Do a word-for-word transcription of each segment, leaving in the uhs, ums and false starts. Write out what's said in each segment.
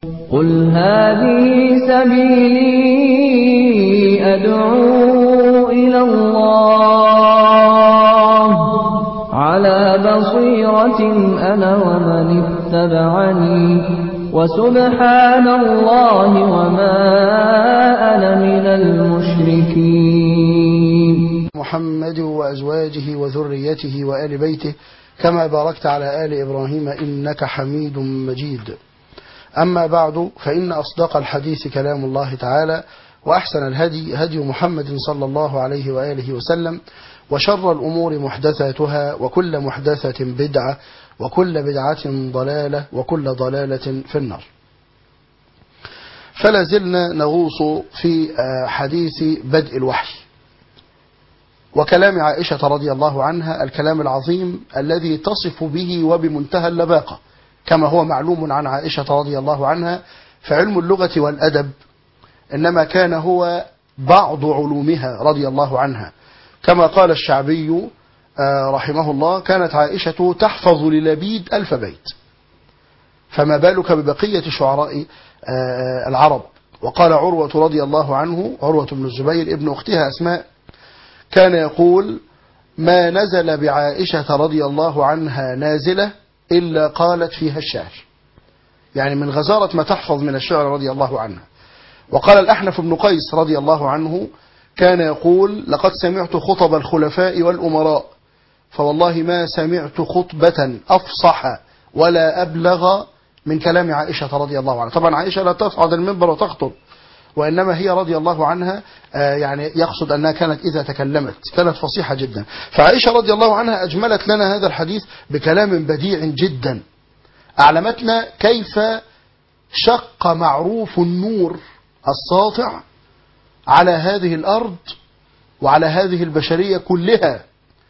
قل هذه سبيلي أدعو إلى الله على بصيرة أنا ومن اتبعني وسبحان الله وما أنا من المشركين. محمد وأزواجه وذريته وآل بيته كما باركت على آل إبراهيم إنك حميد مجيد. أما بعد، فإن أصدق الحديث كلام الله تعالى، وأحسن الهدي هدي محمد صلى الله عليه وآله وسلم، وشر الأمور محدثاتها، وكل محدثة بدعة، وكل بدعة ضلالة، وكل ضلالة في النار. فلا زلنا نغوص في حديث بدء الوحي وكلام عائشة رضي الله عنها، الكلام العظيم الذي تصف به وبمنتهى اللباقة، كما هو معلوم عن عائشة رضي الله عنها. فعلم اللغة والأدب إنما كان هو بعض علومها رضي الله عنها، كما قال الشعبي رحمه الله: كانت عائشة تحفظ للبيد ألف بيت، فما بالك ببقية شعراء العرب. وقال عروة رضي الله عنه، عروة بن الزبير ابن أختها أسماء، كان يقول: ما نزل بعائشة رضي الله عنها نازلة إلا قالت فيها الشعر، يعني من غزارة ما تحفظ من الشعر رضي الله عنها. وقال الأحنف بن قيس رضي الله عنه، كان يقول: لقد سمعت خطب الخلفاء والأمراء، فوالله ما سمعت خطبة أفصح ولا أبلغ من كلام عائشة رضي الله عنها. طبعا عائشة لا تصعد المنبر وتخطب، وإنما هي رضي الله عنها يعني يقصد أنها كانت إذا تكلمت كانت فصيحة جدا. فعائشة رضي الله عنها أجملت لنا هذا الحديث بكلام بديع جدا، أعلمتنا كيف شق معروف النور الساطع على هذه الأرض وعلى هذه البشرية كلها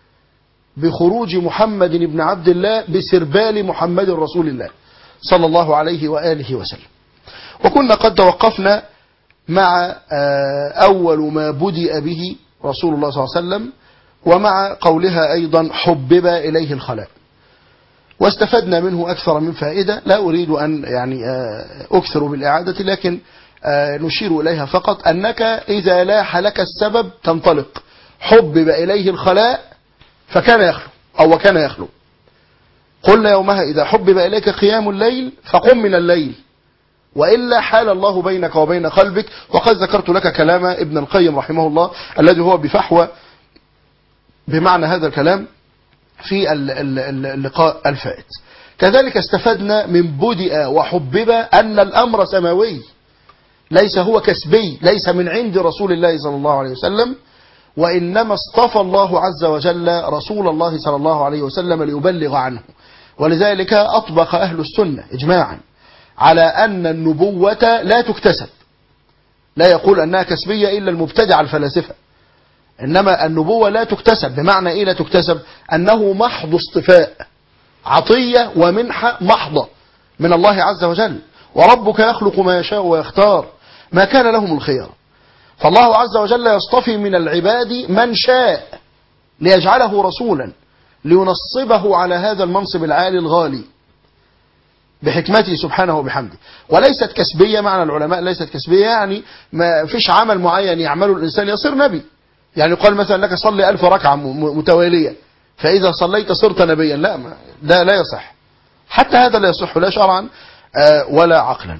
بخروج محمد بن عبد الله بسربال محمد رسول الله صلى الله عليه وآله وسلم. وكنا قد توقفنا مع أول ما بدأ به رسول الله صلى الله عليه وسلم، ومع قولها أيضا: حبب إليه الخلاء. واستفدنا منه أكثر من فائدة، لا أريد أن يعني أكثر بالإعادة، لكن نشير إليها فقط: أنك إذا لاح لك السبب تنطلق. حبب إليه الخلاء فكان يخلو، أو وكان يخلو. قلنا يومها: إذا حبب إليك قيام الليل فقم من الليل، وإلا حال الله بينك وبين قلبك. وقد ذكرت لك كلام ابن القيم رحمه الله الذي هو بفحوى بمعنى هذا الكلام في اللقاء الفائت. كذلك استفدنا من بدأ وحبب أن الأمر سماوي، ليس هو كسبي، ليس من عند رسول الله صلى الله عليه وسلم، وإنما اصطفى الله عز وجل رسول الله صلى الله عليه وسلم ليبلغ عنه. ولذلك أطبق أهل السنة إجماعا على أن النبوة لا تكتسب، لا يقول أنها كسبية إلا المبتدع الفلاسفة، إنما النبوة لا تكتسب. بمعنى إيه لا تكتسب؟ أنه محض اصطفاء، عطية ومنحة محضة من الله عز وجل. وربك يخلق ما يشاء ويختار، ما كان لهم الخيار. فالله عز وجل يصطفي من العباد من شاء ليجعله رسولا، لينصبه على هذا المنصب العالي الغالي بحكمته سبحانه وبحمده. وليست كسبية، معنى العلماء ليست كسبية يعني ما فيش عمل معين يعمله الإنسان يصير نبي. يعني يقال مثلا لك صلي ألف ركعة متوالية فإذا صليت صرت نبيا، لا، ده لا يصح. حتى هذا لا يصح، لا شرعا ولا عقلا.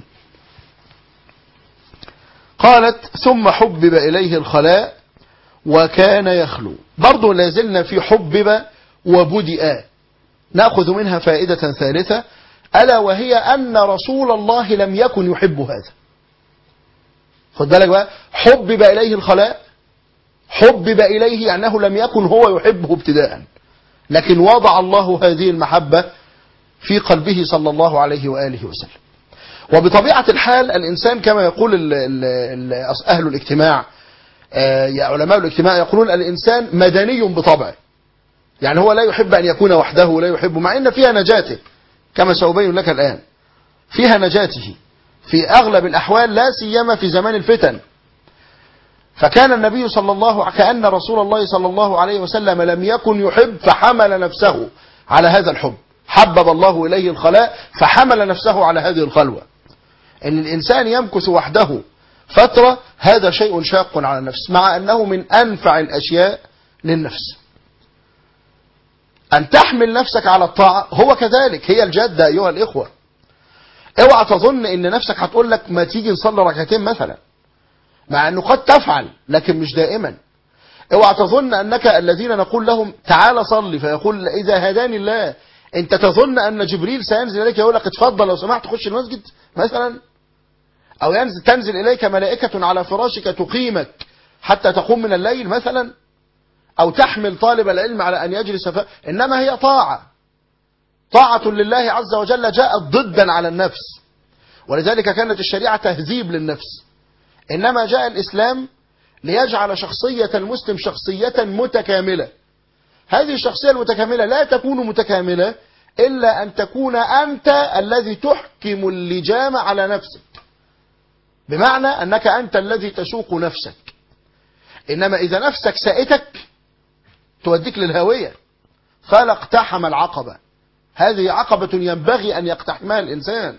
قالت: ثم حبب إليه الخلاء وكان يخلو. برضو لازلنا في حبب وبدأ. نأخذ منها فائدة ثالثة، ألا وهي أن رسول الله لم يكن يحب هذا. خد بالك بقى، حبب إليه الخلاء، حبب إليه يعني أنه لم يكن هو يحبه ابتداء، لكن وضع الله هذه المحبة في قلبه صلى الله عليه وآله وسلم. وبطبيعة الحال الإنسان كما يقول ال ال ال أهل الاجتماع، يا علماء الاجتماع يقولون الإنسان مدني بطبعه، يعني هو لا يحب أن يكون وحده، لا يحب، مع أن فيها نجاته كما سأبين لك الآن، فيها نجاته في أغلب الأحوال، لا سيما في زمان الفتن. فكان النبي صلى الله كأن رسول الله صلى الله عليه وسلم لم يكن يحب فحمل نفسه على هذا الحب، حبب الله إليه الخلاء فحمل نفسه على هذه الخلوة. ان الانسان يمكث وحده فترة هذا شيء شاق على النفس، مع انه من انفع الاشياء للنفس. ان تحمل نفسك على الطاعة هو كذلك، هي الجدة ايها الاخوة. اوعى تظن ان نفسك هتقول لك ما تيجي نصلي ركعتين مثلا، مع انه قد تفعل لكن مش دائما. اوعى تظن انك الذين نقول لهم تعال صلي فيقول اذا هداني الله، انت تظن ان جبريل سينزل اليك يقول لك اتفضل لو سمحت خش المسجد مثلا، او ينزل تنزل اليك ملائكة على فراشك تقيمك حتى تقوم من الليل مثلا، او تحمل طالب العلم على ان يجلس ف... انما هي طاعة، طاعة لله عز وجل جاءت ضدا على النفس. ولذلك كانت الشريعة تهذيب للنفس، انما جاء الاسلام ليجعل شخصية المسلم شخصية متكاملة. هذه الشخصية المتكاملة لا تكون متكاملة إلا أن تكون أنت الذي تحكم اللجام على نفسك، بمعنى أنك أنت الذي تسوق نفسك. إنما إذا نفسك سائتك توديك للهوية، فلا اقتحم العقبة. هذه عقبة ينبغي أن يقتحمها الإنسان.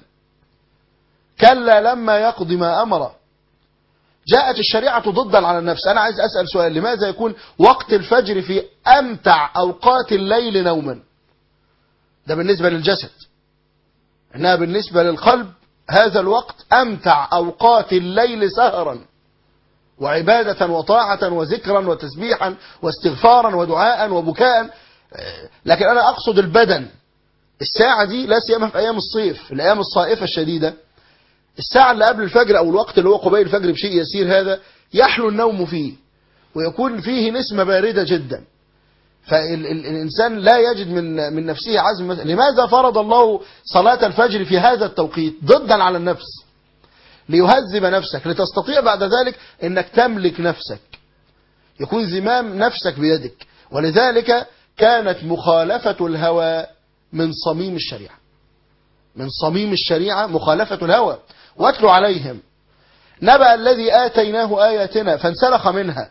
كلا لما يقضي ما أمره. جاءت الشريعة ضدا على النفس. أنا عايز أسأل سؤال، لماذا يكون وقت الفجر في أمتع أوقات الليل نوما؟ ده بالنسبة للجسد، إنها بالنسبة للقلب هذا الوقت أمتع أوقات الليل سهرا وعبادة وطاعة وذكرا وتسبيحا واستغفارا ودعاء وبكاء. لكن أنا أقصد البدن. الساعة دي لا سيما في أيام الصيف، الأيام الصائفة الشديدة، الساعة اللي قبل الفجر أو الوقت اللي هو قبيل الفجر بشيء يسير، هذا يحلو النوم فيه ويكون فيه نسمة باردة جدا، فالإنسان لا يجد من من نفسه عزم. لماذا فرض الله صلاة الفجر في هذا التوقيت؟ ضدا على النفس، ليهذب نفسك، لتستطيع بعد ذلك أنك تملك نفسك، يكون زمام نفسك بيدك. ولذلك كانت مخالفة الهوى من صميم الشريعة، من صميم الشريعة مخالفة الهوى. واتلو عليهم نبأ الذي آتيناه آياتنا فانسلخ منها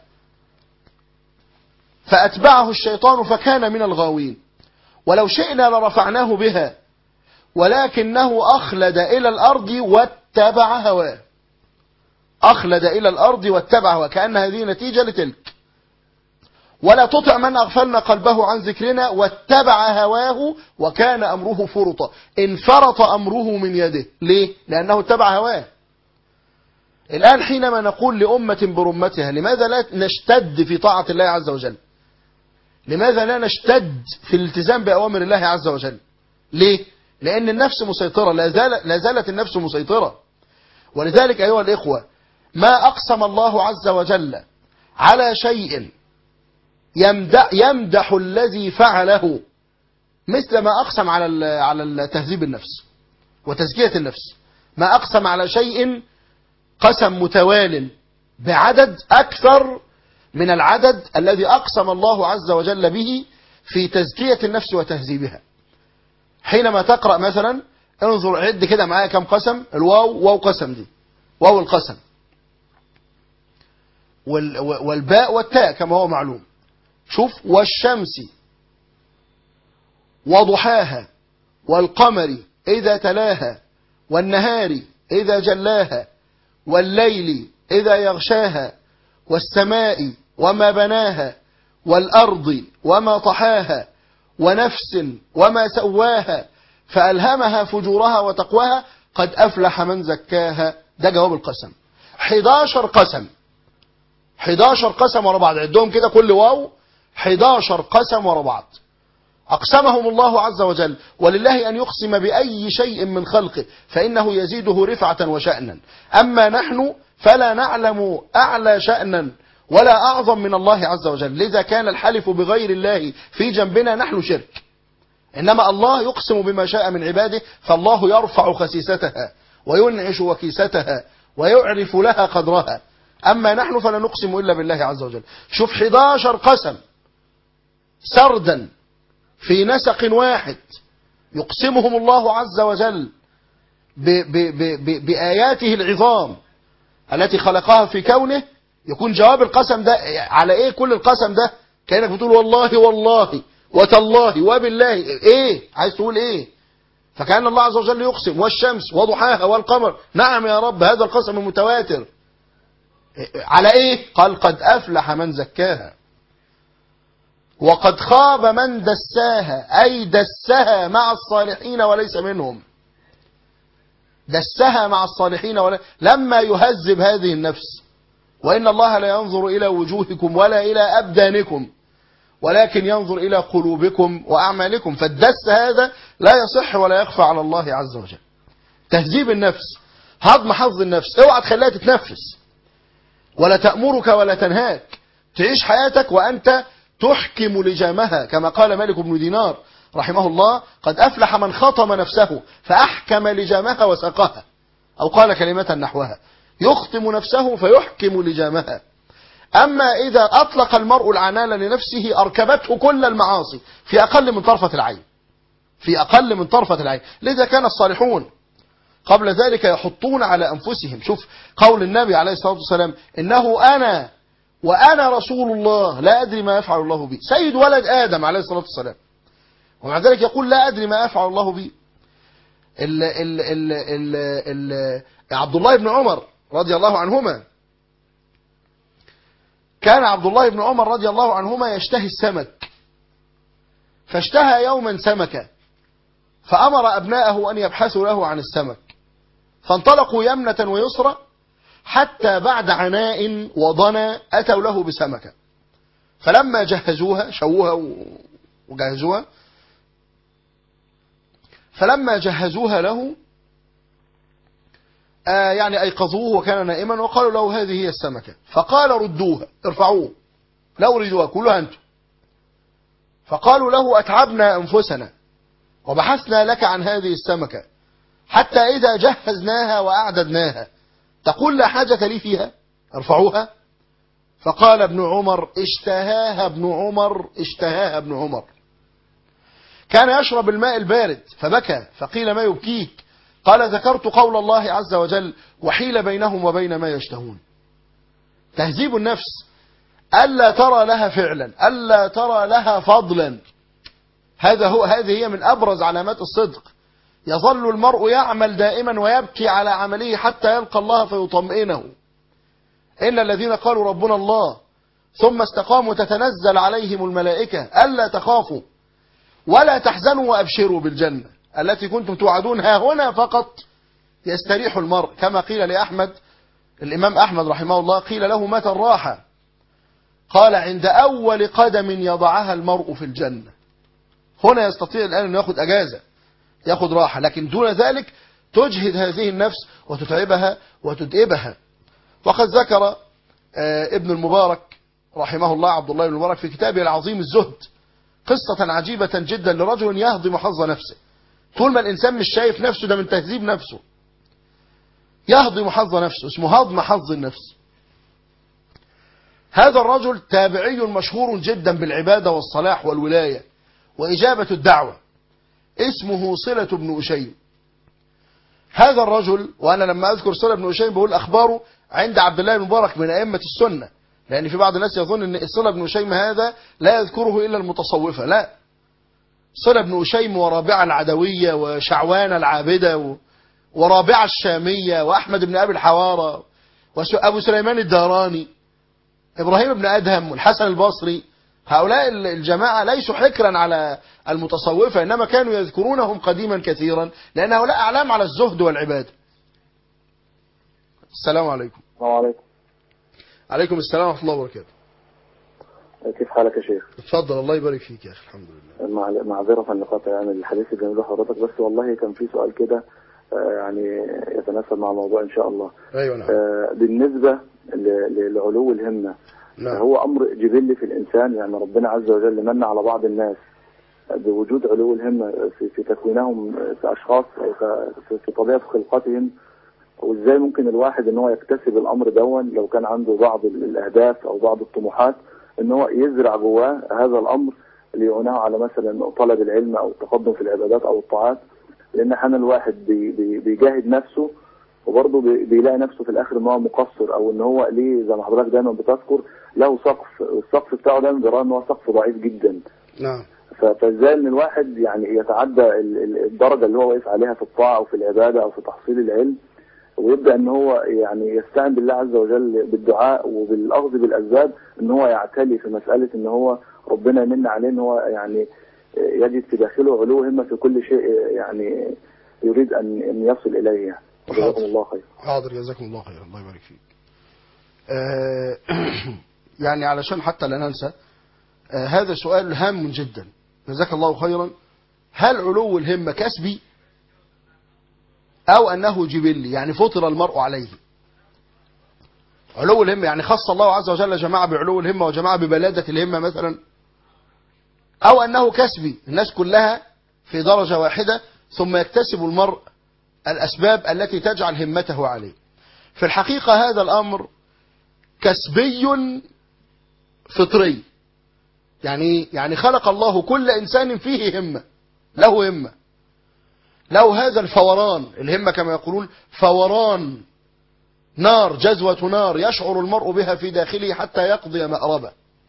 فأتبعه الشيطان فكان من الغاوين ولو شئنا لرفعناه بها ولكنه أخلد إلى الأرض واتبع هواه. أخلد إلى الأرض واتبع هواه، كأن هذه نتيجة لتلك. ولا تطع من أغفلنا قلبه عن ذكرنا واتبع هواه وكان أمره فرطا. انفرط أمره من يده. ليه؟ لأنه اتبع هواه. الآن حينما نقول لأمة برمتها لماذا لا نشتد في طاعة الله عز وجل؟ لماذا لا نشتد في الالتزام بأوامر الله عز وجل؟ ليه؟ لأن النفس مسيطرة، لا, زال لا زالت النفس مسيطرة. ولذلك أيها الإخوة، ما أقسم الله عز وجل على شيء يمدح, يمدح الذي فعله مثل ما أقسم على على تهذيب النفس وتزكية النفس. ما أقسم على شيء قسم متوال بعدد أكثر من العدد الذي أقسم الله عز وجل به في تزكية النفس وتهذيبها. حينما تقرأ مثلا، انظر عد كده معايا كم قسم. الواو واو قسم، دي واو القسم، والباء والتاء كما هو معلوم. شوف: والشمس وضحاها والقمر إذا تلاها والنهار إذا جلاها والليل إذا يغشاها والسماء وما بناها والأرض وما طحاها ونفس وما سواها فألهمها فجورها وتقواها قد أفلح من زكاها. ده جواب القسم. حداشر قسم، حداشر قسم ورا بعض. عدهم كده كل واو حداشر قسم ورا بعض أقسمهم الله عز وجل. ولله أن يقسم بأي شيء من خلقه فإنه يزيده رفعة وشأنا. أما نحن فلا نعلم أعلى شأنا ولا أعظم من الله عز وجل، لذا كان الحلف بغير الله في جنبنا نحن شرك. إنما الله يقسم بما شاء من عباده، فالله يرفع خسيستها وينعش وكيستها ويعرف لها قدرها. أما نحن فلا نقسم إلا بالله عز وجل. شوف حداشر قسم سردا في نسق واحد يقسمهم الله عز وجل ب ب ب ب بآياته العظام التي خلقها في كونه. يكون جواب القسم ده على ايه؟ كل القسم ده كأنك بتقول والله والله وتالله وبالله. ايه عايز تقول؟ ايه فكان الله عز وجل يقسم والشمس وضحاها والقمر. نعم يا رب، هذا القسم المتواتر على ايه؟ قال قد افلح من زكاها وقد خاب من دساها، اي دسها مع الصالحين وليس منهم. دسها مع الصالحين ولا لما يهذب هذه النفس. وان الله لا ينظر الى وجوهكم ولا الى ابدانكم ولكن ينظر إلى قلوبكم وأعمالكم. فالدس هذا لا يصح ولا يخفى على الله عز وجل. تهذيب النفس، هضم حظ النفس، اوعى تخليها تتنفس ولا تأمرك ولا تنهاك. تعيش حياتك وأنت تحكم لجامها، كما قال مالك بن دينار رحمه الله: قد أفلح من خطم نفسه فأحكم لجامها وساقها، أو قال كلمة نحوها: يخطم نفسه فيحكم لجامها. أما إذا أطلق المرء العنان لنفسه أركبته كل المعاصي في أقل من طرفة العين، في أقل من طرفة العين. لذا كان الصالحون قبل ذلك يحطون على أنفسهم. شوف قول النبي عليه الصلاة والسلام: إنه أنا وأنا رسول الله لا أدري ما يفعل الله بي. سيد ولد آدم عليه الصلاة والسلام، ومع ذلك يقول لا أدري ما يفعل الله بي. ال ال ال ال ال عبد الله بن عمر رضي الله عنهما، كان عبد الله بن عمر رضي الله عنهما يشتهي السمك، فاشتهى يوما سمكة فأمر أبناءه أن يبحثوا له عن السمك، فانطلقوا يمنة ويسرى حتى بعد عناء وضنا أتوا له بسمكة. فلما جهزوها، شووها وجهزوها، فلما جهزوها له آه يعني أيقظوه وكان نائما وقالوا له هذه هي السمكة، فقال ردوها، ارفعوه، لا أريدوها، كلها أنتم. فقالوا له أتعبنا أنفسنا وبحثنا لك عن هذه السمكة حتى إذا جهزناها وأعددناها تقول لا حاجة لي فيها، ارفعوها. فقال ابن عمر: اشتهاها ابن عمر اشتهاها ابن عمر. كان يشرب الماء البارد فبكى، فقيل ما يبكيك؟ قال: ذكرت قول الله عز وجل: وحيل بينهم وبين ما يشتهون. تهذيب النفس، ألا ترى لها فعلا، ألا ترى لها فضلا. هذا هو هذه هي من أبرز علامات الصدق. يظل المرء يعمل دائما ويبكي على عمله حتى يلقى الله فيطمئنه. إن الذين قالوا ربنا الله ثم استقاموا تتنزل عليهم الملائكة ألا تخافوا ولا تحزنوا وأبشروا بالجنة التي كنتم توعدون، ها هنا فقط يستريح المرء. كما قيل لأحمد، الإمام أحمد رحمه الله، قيل له: متى الراحة؟ قال: عند أول قدم يضعها المرء في الجنة. هنا يستطيع الآن أن يأخذ أجازة، يأخذ راحة، لكن دون ذلك تجهد هذه النفس وتتعبها وتدئبها. وقد ذكر ابن المبارك رحمه الله، عبد الله بن المبارك، في كتابه العظيم الزهد، قصة عجيبة جدا لرجل يهضم حظ نفسه. طول ما الإنسان مش شايف نفسه، ده من تهذيب نفسه. يهضم حظ نفسه، اسمه هضم حظ النفس. هذا الرجل تابعي مشهور جدا بالعبادة والصلاح والولاية وإجابة الدعوة، اسمه صلة بن أشيم. هذا الرجل، وأنا لما أذكر صلة بن أشيم بقول أخباره عند عبد الله بن مبارك من أئمة السنة، لأن في بعض الناس يظن أن صلة بن أشيم هذا لا يذكره إلا المتصوفة. لا، صلة بن أشيم ورابعة العدوية وشعوان العابدة ورابعة الشامية وأحمد بن أبي الحوارى وأبو سليمان الداراني، إبراهيم بن أدهم والحسن البصري، هؤلاء الجماعة ليسوا حكرا على المتصوفة، إنما كانوا يذكرونهم قديما كثيرا، لأن هؤلاء أعلام على الزهد والعبادة. السلام عليكم. السلام عليكم. عليكم السلام ورحمة الله وبركاته. كيف حالك يا شيخ؟ اتفضل، الله يبارك فيك يا أخي. الحمد لله. مع معذرة النقاط يعني الحديث الجميل لحضرتك، بس والله كان في سؤال كده يعني يتناسب مع الموضوع إن شاء الله. أيوة نعم. بالنسبة لعلو الهمة، نعم. هو أمر جبلي في الإنسان، يعني ربنا عز وجل من على بعض الناس بوجود علو الهمة في, في تكوينهم كأشخاص أو في طبيعة خلقتهم، وإزاي ممكن الواحد إن هو يكتسب الأمر دون لو كان عنده بعض الأهداف أو بعض الطموحات، إن هو يزرع جواه هذا الأمر ليعينه على مثلا طلب العلم أو التقدم في العبادات أو الطاعات. لأن حين الواحد بي بي بيجاهد نفسه وبرضه بي بيلاقي نفسه في الآخر إن هو مقصر، أو إن هو ليه زي ما حضرتك دايما بتذكر له سقف، السقف بتاعه دايما بيراه إن هو سقف ضعيف جدا. نعم. فازاي ان الواحد يعني يتعدى الدرجه اللي هو واقف عليها في الطاعه او في العباده او في تحصيل العلم، ويبدا ان هو يعني يستعين بالله عز وجل بالدعاء وبالاخذ بالاسباب، ان هو يعتلي في مساله ان هو ربنا يمن عليه ان هو يعني يجد في داخله علو همه في كل شيء يعني يريد ان ان يصل اليه يعني. جزاكم الله خير. حاضر، جزاكم الله خير، الله يبارك فيك. آه يعني علشان حتى لا ننسى، آه هذا سؤال هام جدا، جزاك الله خيرا. هل علو الهمة كسبي أو أنه جبلي، يعني فطر المرء عليه؟ علو الهمة يعني خص الله عز وجل جماعة بعلو الهمة وجماعة ببلادة الهمة مثلا، أو أنه كسبي، الناس كلها في درجة واحدة ثم يكتسب المرء الأسباب التي تجعل همته عليه. في الحقيقة هذا الأمر كسبي فطري. يعني يعني خلق الله كل إنسان فيه همة، له همة، له هذا الفوران. الهمة كما يقولون فوران نار، جزوة نار يشعر المرء بها في داخله حتى يقضي مأربه.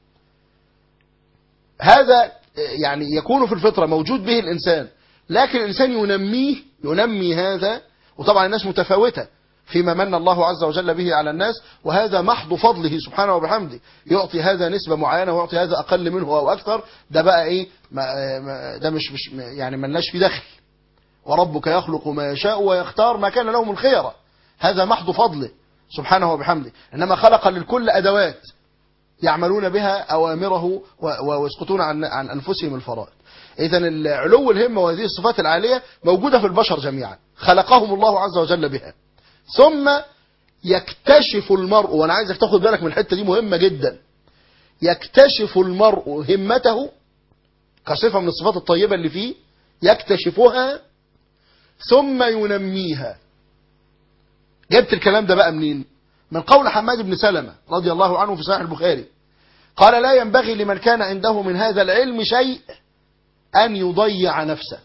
هذا يعني يكون في الفطرة موجود به الإنسان، لكن الإنسان ينميه، ينمي هذا. وطبعا الناس متفاوتة فيما من الله عز وجل به على الناس، وهذا محض فضله سبحانه وبحمده. يعطي هذا نسبة معينة ويعطي هذا أقل منه أو أكثر، ده بقى إيه، ما ده مش مش يعني ملناش في دخل. وربك يخلق ما يشاء ويختار ما كان لهم الخيرة، هذا محض فضله سبحانه وبحمده. إنما خلق للكل أدوات يعملون بها أوامره ويسقطون عن عن أنفسهم الفرائض. إذن علو الهمة وهذه الصفات العالية موجودة في البشر جميعا، خلقهم الله عز وجل بها. ثم يكتشف المرء، وأنا عايزك تاخد بالك من الحتة دي مهمة جدا، يكتشف المرء همته كصفة من الصفات الطيبة اللي فيه، يكتشفها ثم ينميها. جبت الكلام ده بقى منين؟ من قول حماد بن سلمة رضي الله عنه في صحيح البخاري، قال: لا ينبغي لمن كان عنده من هذا العلم شيء أن يضيع نفسه.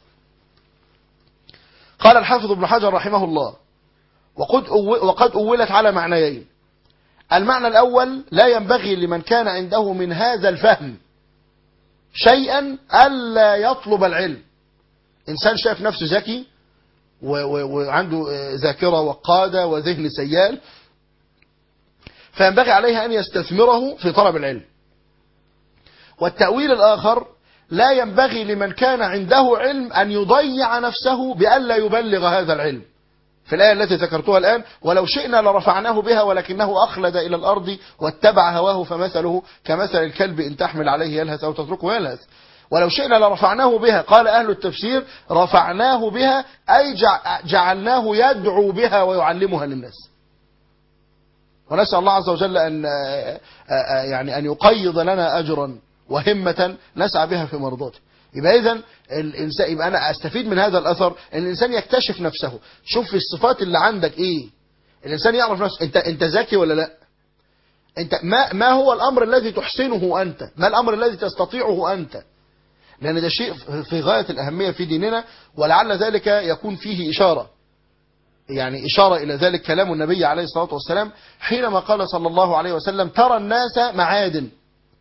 قال الحافظ ابن حجر رحمه الله: وقد وقد أولت على معنيين. المعنى الأول: لا ينبغي لمن كان عنده من هذا الفهم شيئا ألا يطلب العلم. إنسان شايف نفسه ذكي وعنده ذاكرة وقادة وذهن سيال، فينبغي عليه أن يستثمره في طلب العلم. والتأويل الآخر: لا ينبغي لمن كان عنده علم أن يضيع نفسه بألا يبلغ هذا العلم. في الآية التي ذكرتها الآن: ولو شئنا لرفعناه بها ولكنه أخلد إلى الأرض واتبع هواه فمثله كمثل الكلب إن تحمل عليه يلهث أو تتركه يلهث. ولو شئنا لرفعناه بها، قال أهل التفسير: رفعناه بها أي جعلناه يدعو بها ويعلمها للناس. ونسأل الله عز وجل أن يعني أن يقيض لنا أجرا وهمة نسعى بها في مرضاته. يبقى إذن الإنسان، يبقى أنا أستفيد من هذا الأثر أن الإنسان يكتشف نفسه. شوف في الصفات اللي عندك إيه. الإنسان يعرف نفسه، أنت أنت ذكي ولا لا؟ أنت ما ما هو الأمر الذي تحسنه أنت؟ ما الأمر الذي تستطيعه أنت؟ لأن ده شيء في غاية الأهمية في ديننا، ولعل ذلك يكون فيه إشارة، يعني إشارة إلى ذلك كلام النبي عليه الصلاة والسلام حينما قال صلى الله عليه وسلم: ترى الناس معادن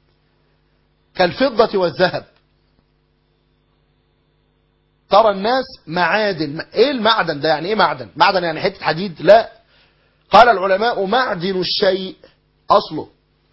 كالفضة والذهب. ترى الناس معادن. ايه المعدن ده؟ يعني ايه معدن؟ معدن يعني حتة حديد؟ لا. قال العلماء: معدن الشيء أصله.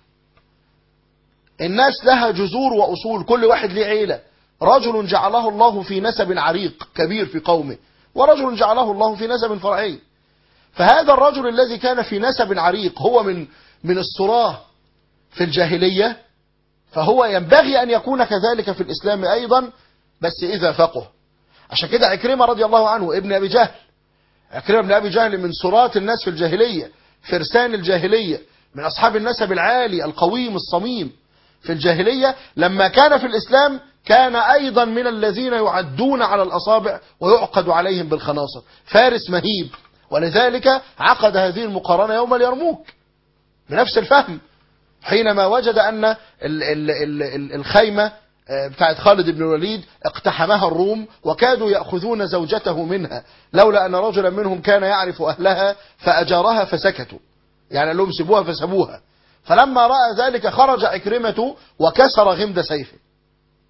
الناس لها جذور وأصول، كل واحد ليه عيلة. رجل جعله الله في نسب عريق كبير في قومه، ورجل جعله الله في نسب فرعي. فهذا الرجل الذي كان في نسب عريق هو من من الصراه في الجاهلية، فهو ينبغي أن يكون كذلك في الإسلام أيضا، بس إذا فقه. عشان كده عكرمة رضي الله عنه ابن أبي جهل، عكرمة ابن أبي جهل من صرات الناس في الجاهلية، فرسان الجاهلية، من أصحاب النسب العالي القويم الصميم في الجاهلية، لما كان في الإسلام كان أيضا من الذين يعدون على الأصابع ويعقد عليهم بالخناصر، فارس مهيب. ولذلك عقد هذه المقارنة يوم اليرموك بنفس الفهم، حينما وجد أن ال ال ال الخيمة بتاعت خالد بن الوليد اقتحمها الروم وكادوا يأخذون زوجته منها، لولا أن رجلا منهم كان يعرف أهلها فأجارها فسكتوا، يعني لهم سبوها فسبوها. فلما رأى ذلك خرج عكرمة وكسر غمد سيفه،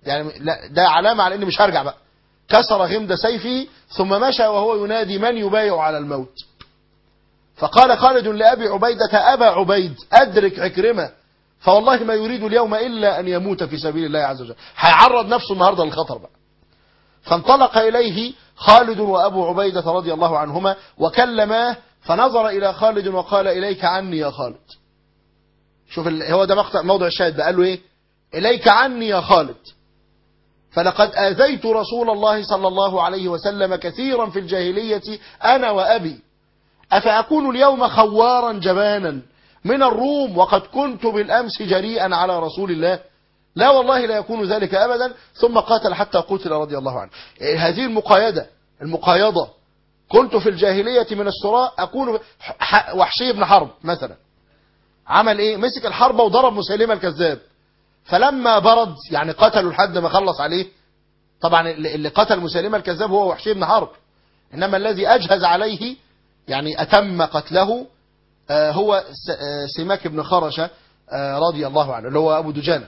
يعني لا ده علامة على اني مش هرجع بقى. كسر غمد سيفه ثم مشى وهو ينادي من يبايع على الموت. فقال خالد لأبي عبيدة أبا عبيد أدرك عكرمة فوالله ما يريد اليوم إلا أن يموت في سبيل الله عز وجل. هيعرض نفسه النهاردة للخطر بقى. فانطلق إليه خالد وأبو عبيدة رضي الله عنهما وكلماه فنظر إلى خالد وقال إليك عني يا خالد. شوف هو ده مقطع موضع الشاهد بقى. قال له إيه؟ إليك عني يا خالد فلقد آذيت رسول الله صلى الله عليه وسلم كثيرا في الجاهلية أنا وأبي أفأكون اليوم خوارا جبانا من الروم وقد كنت بالأمس جريئا على رسول الله؟ لا والله لا يكون ذلك أبدا. ثم قاتل حتى قتل رضي الله عنه. هذه المقايدة المقايضة كنت في الجاهلية من السراء أكون وحشي بن حرب مثلا عمل إيه؟ مسك الحربة وضرب مسيلمة الكذاب فلما برد يعني قتلوا لحد ما خلص عليه. طبعا اللي قتل مسيلمة الكذاب هو وحشي بن حرب إنما الذي أجهز عليه يعني أتم قتله هو سماك بن خرشة رضي الله عنه اللي هو أبو دجانة.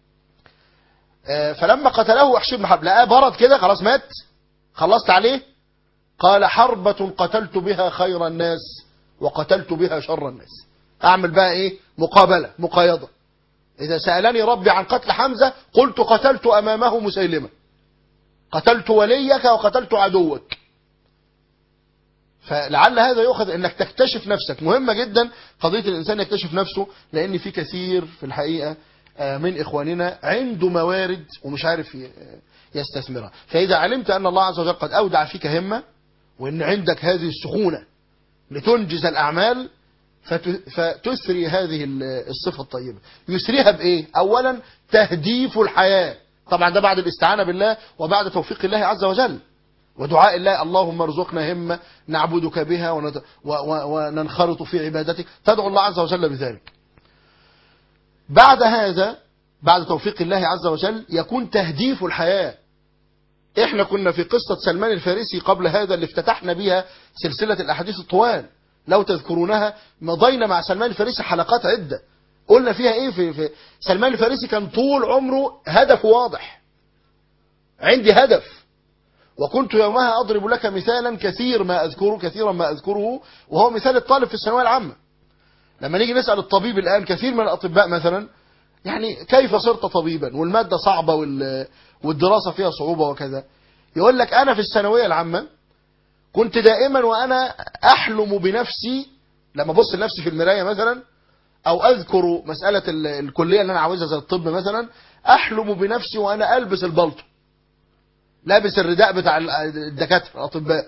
فلما قتله وحشي بن حرب لقاه برد كده خلاص مات خلصت عليه. قال حربة قتلت بها خير الناس وقتلت بها شر الناس. أعمل بقى إيه؟ مقابلة مقايضة. إذا سألني ربي عن قتل حمزة قلت قتلت أمامه مسيلمة قتلت وليك وقتلت عدوك. فلعل هذا يؤخذ انك تكتشف نفسك. مهمة جدا قضية الانسان يكتشف نفسه لان في كثير في الحقيقة من اخواننا عنده موارد ومش عارف يستثمرها. فاذا علمت ان الله عز وجل قد اودع فيك همة وان عندك هذه السخونة لتنجز الاعمال فتسري هذه الصفة الطيبة. يسريها بايه؟ اولا تهديف الحياة. طبعا ده بعد الاستعانة بالله وبعد توفيق الله عز وجل ودعاء الله اللهم ارزقنا همة نعبدك بها وننخرط في عبادتك. تدعو الله عز وجل بذلك. بعد هذا بعد توفيق الله عز وجل يكون تهديف الحياة. احنا كنا في قصة سلمان الفارسي قبل هذا اللي افتتحنا بها سلسلة الاحاديث الطوال لو تذكرونها. مضينا مع سلمان الفارسي حلقات عدة قلنا فيها ايه. في, في سلمان الفارسي كان طول عمره هدف واضح. عندي هدف وكنت يومها أضرب لك مثالا كثير ما أذكره كثيرا ما أذكره وهو مثال الطالب في الثانوية العامة. لما نيجي نسأل الطبيب الآن كثير من الأطباء مثلا يعني كيف صرت طبيبا والمادة صعبة والدراسة فيها صعوبة وكذا يقول لك أنا في الثانوية العامة كنت دائما وأنا أحلم بنفسي لما بص لنفسي في المراية مثلا أو أذكر مسألة الكلية اللي أنا عاوزها زي الطب مثلا أحلم بنفسي وأنا ألبس البلطو لابس الرداء بتاع الدكاتره الاطباء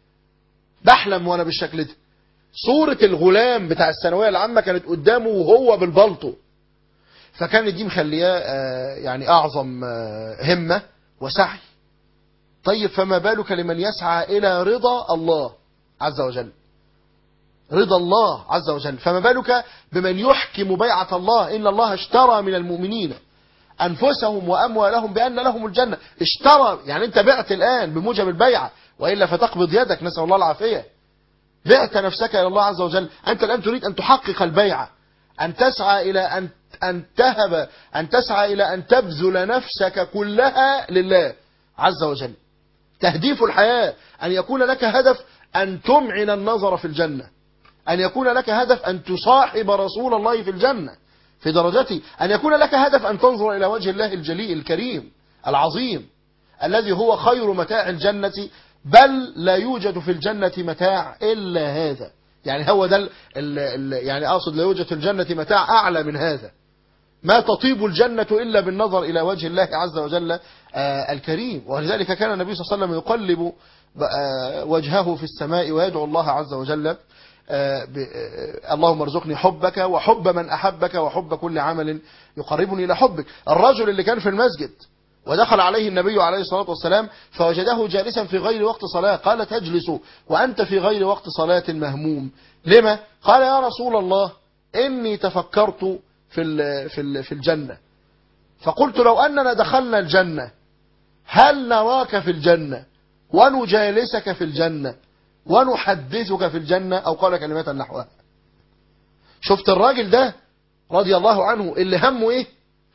بحلم وانا بالشكل ده. صورة الغلام بتاع الثانويه العامه كانت قدامه وهو بالبلطو. فكانت دي مخلياه يعني اعظم همه وسعي. طيب فما بالك لمن يسعى الى رضا الله عز وجل. رضا الله عز وجل. فما بالك بمن يحكم بيعة الله إن الله اشترى من المؤمنين أنفسهم وأموالهم بأن لهم الجنة. اشترى يعني أنت بعت الآن بموجب البيعة وإلا فتقبض يدك نسأل الله العافية. بعت نفسك إلى الله عز وجل. أنت الآن تريد أن تحقق البيعة أن تسعى إلى أن أن تهب أن تسعى إلى أن تبذل نفسك كلها لله عز وجل. تهديف الحياة أن يكون لك هدف أن تمعن النظر في الجنة. أن يكون لك هدف أن تصاحب رسول الله في الجنة في درجته. أن يكون لك هدف أن تنظر إلى وجه الله الجليل الكريم العظيم الذي هو خير متاع الجنة بل لا يوجد في الجنة متاع إلا هذا. يعني هو ده ال ال يعني أقصد لا يوجد في الجنة متاع أعلى من هذا. ما تطيب الجنة إلا بالنظر إلى وجه الله عز وجل آه الكريم. ولذلك كان النبي صلى الله عليه وسلم يقلب آه وجهه في السماء ويدعو الله عز وجل آه آه اللهم ارزقني حبك وحب من أحبك وحب كل عمل يقربني إلى حبك. الرجل اللي كان في المسجد ودخل عليه النبي عليه الصلاة والسلام فوجده جالسا في غير وقت صلاة قال تجلس وأنت في غير وقت صلاة مهموم لما؟ قال يا رسول الله إني تفكرت في في في الجنة فقلت لو أننا دخلنا الجنة هل نراك في الجنة ونجالسك في الجنة ونحدثك في الجنة أو قال كلمات نحوها. شفت الراجل ده رضي الله عنه اللي همه إيه؟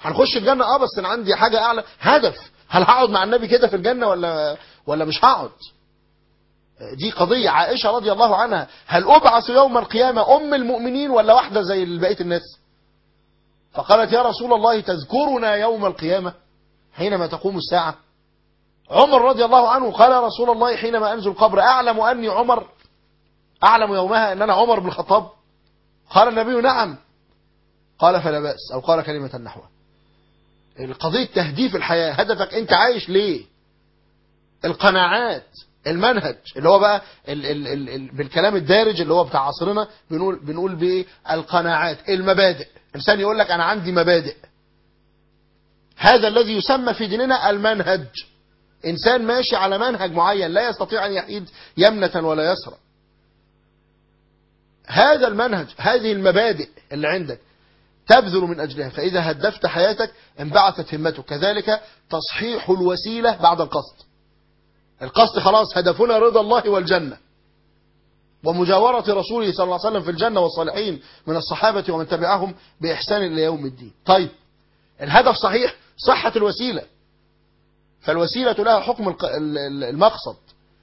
هنخش الجنة اه بس انا عندي حاجة اعلى، هدف. هل هقعد مع النبي كده في الجنة ولا ولا مش هقعد؟ دي قضية. عائشة رضي الله عنها، هل ابعث يوم القيامة ام المؤمنين ولا واحدة زي بقية الناس؟ فقالت يا رسول الله تذكرنا يوم القيامة حينما تقوم الساعة؟ عمر رضي الله عنه قال يا رسول الله حينما انزل القبر اعلم اني عمر، اعلم يومها ان انا عمر بن الخطاب؟ قال النبي نعم. قال فلا بأس، او قال كلمة نحوها. القضية تهديف الحياة، هدفك انت عايش ليه؟ القناعات، المنهج اللي هو بقى ال ال ال ال بالكلام الدارج اللي هو بتاع عصرنا بنقول بنقول بايه؟ القناعات، المبادئ. انسان يقول لك انا عندي مبادئ، هذا الذي يسمى في ديننا المنهج. انسان ماشي على منهج معين لا يستطيع ان يحيد يمنة ولا يسرى. هذا المنهج، هذه المبادئ اللي عندك تبذل من أجلها، فإذا هدفت حياتك انبعثت همتك. كذلك تصحيح الوسيلة بعد القصد. القصد خلاص هدفنا رضا الله والجنة ومجاورة رسوله صلى الله عليه وسلم في الجنة والصالحين من الصحابة ومن تبعهم بإحسان إلى يوم الدين. طيب الهدف صحيح، صحة الوسيلة، فالوسيلة لها حكم المقصد.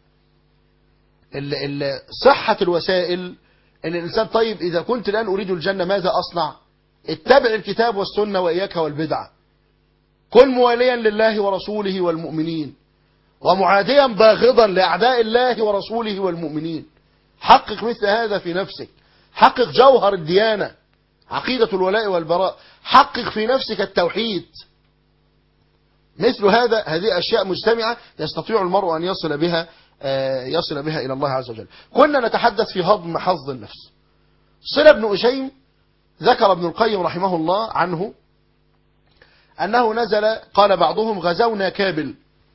صحة الوسائل ان الانسان طيب اذا كنت الان اريد الجنة ماذا اصنع؟ اتبع الكتاب والسنة واياك والبدعة. كن مواليا لله ورسوله والمؤمنين ومعاديا باغضا لاعداء الله ورسوله والمؤمنين. حقق مثل هذا في نفسك، حقق جوهر الديانة عقيدة الولاء والبراء، حقق في نفسك التوحيد. مثل هذا، هذه اشياء مجتمعة يستطيع المرء ان يصل بها يصل بها إلى الله عز وجل. كنا نتحدث في هضم حظ النفس. صلة بن أشيم ذكر ابن القيم رحمه الله عنه أنه نزل، قال بعضهم غزونا كابل،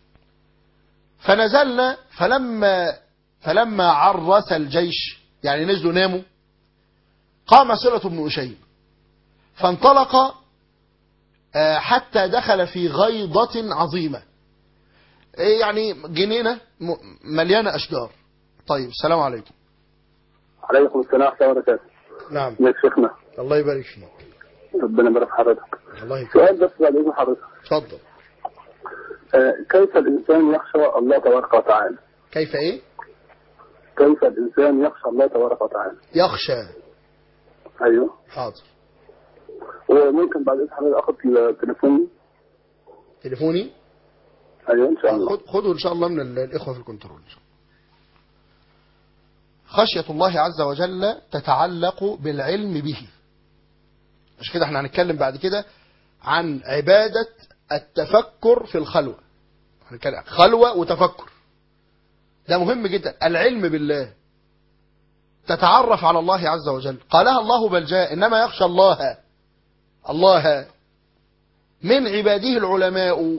فنزلنا فلما فلما عرس الجيش، يعني نزلوا ناموا، قام صلة بن أشيم فانطلق حتى دخل في غيضة عظيمة، يعني جنينة مليانة أشجار. طيب السلام عليكم. عليكم السلام ورحمة الله وبركاته. نعم يا شيخنا. الله يبارك فيك. ربنا يبارك في حضرتك. الله يكرمك. سؤال بس بعد إذن حضرتك. اتفضل. آه كيف الإنسان يخشى الله تبارك وتعالى؟ كيف إيه؟ كيف الإنسان يخشى الله تبارك وتعالى؟ يخشى. أيوه. حاضر. وممكن بعد إذن حضرتك آخد تليفوني؟ تليفوني؟ أيوه إن شاء الله. خد خدوا إن شاء الله من الإخوة في الكنترول. خشية الله عز وجل تتعلق بالعلم به. مش كده احنا هنتكلم بعد كده عن عبادة التفكر في الخلوة. هنتكلم خلوة وتفكر، ده مهم جدا. العلم بالله، تتعرف على الله عز وجل. قالها الله بل جاء إنما يخشى الله الله من عباده العلماء.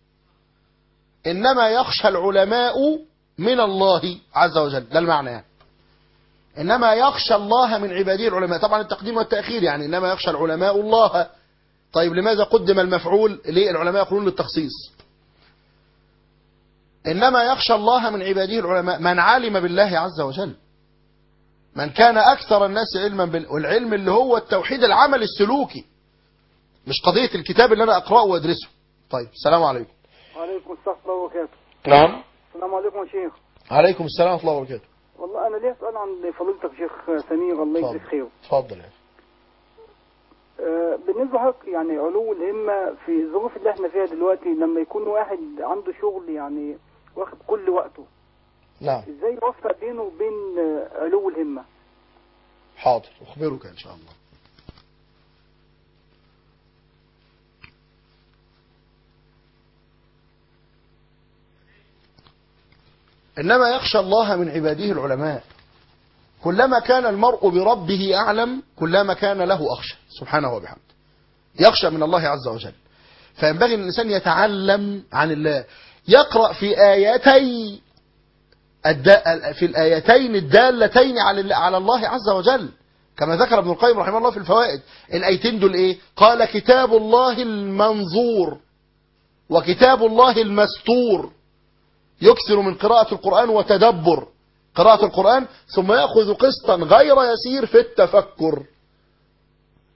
إنما يخشى العلماء من الله عز وجل، ده المعنى يعني. إنما يخشى الله من عباده العلماء، طبعا التقديم والتأخير، يعني إنما يخشى العلماء الله. طيب لماذا قدم المفعول؟ ليه العلماء يقولون للتخصيص؟ إنما يخشى الله من عباده العلماء من علم بالله عز وجل، من كان أكثر الناس علما بال... والعلم اللي هو التوحيد العمل السلوكي، مش قضية الكتاب اللي أنا أقرأه وأدرسه. طيب السلام عليكم. وعليكم السلام ورحمة الله وبركاته. نعم. السلام عليكم يا شيخ. عليكم السلام ورحمة الله وبركاته. والله أنا ليه سؤال عن فضيلتك يا شيخ سمير، الله يجزيك خير. اتفضل يا آه بالنسبة لحضرتك يعني علو الهمة في الظروف اللي احنا فيها دلوقتي، لما يكون واحد عنده شغل يعني واخد كل وقته، نعم، ازاي يوفق بينه وبين علو الهمة؟ حاضر أخبرك إن شاء الله. إنما يخشى الله من عباده العلماء. كلما كان المرء بربه أعلم كلما كان له أخشى سبحانه وبحمده، يخشى من الله عز وجل. فينبغي أن الإنسان يتعلم عن الله، يقرأ في آياتي في الآيتين الدالتين على الله عز وجل، كما ذكر ابن القيم رحمه الله في الفوائد. الآيتين دول إيه؟ قال كتاب الله المنظور وكتاب الله المستور. يكثر من قراءة القرآن وتدبر قراءة القرآن، ثم يأخذ قسطا غير يسير في التفكر.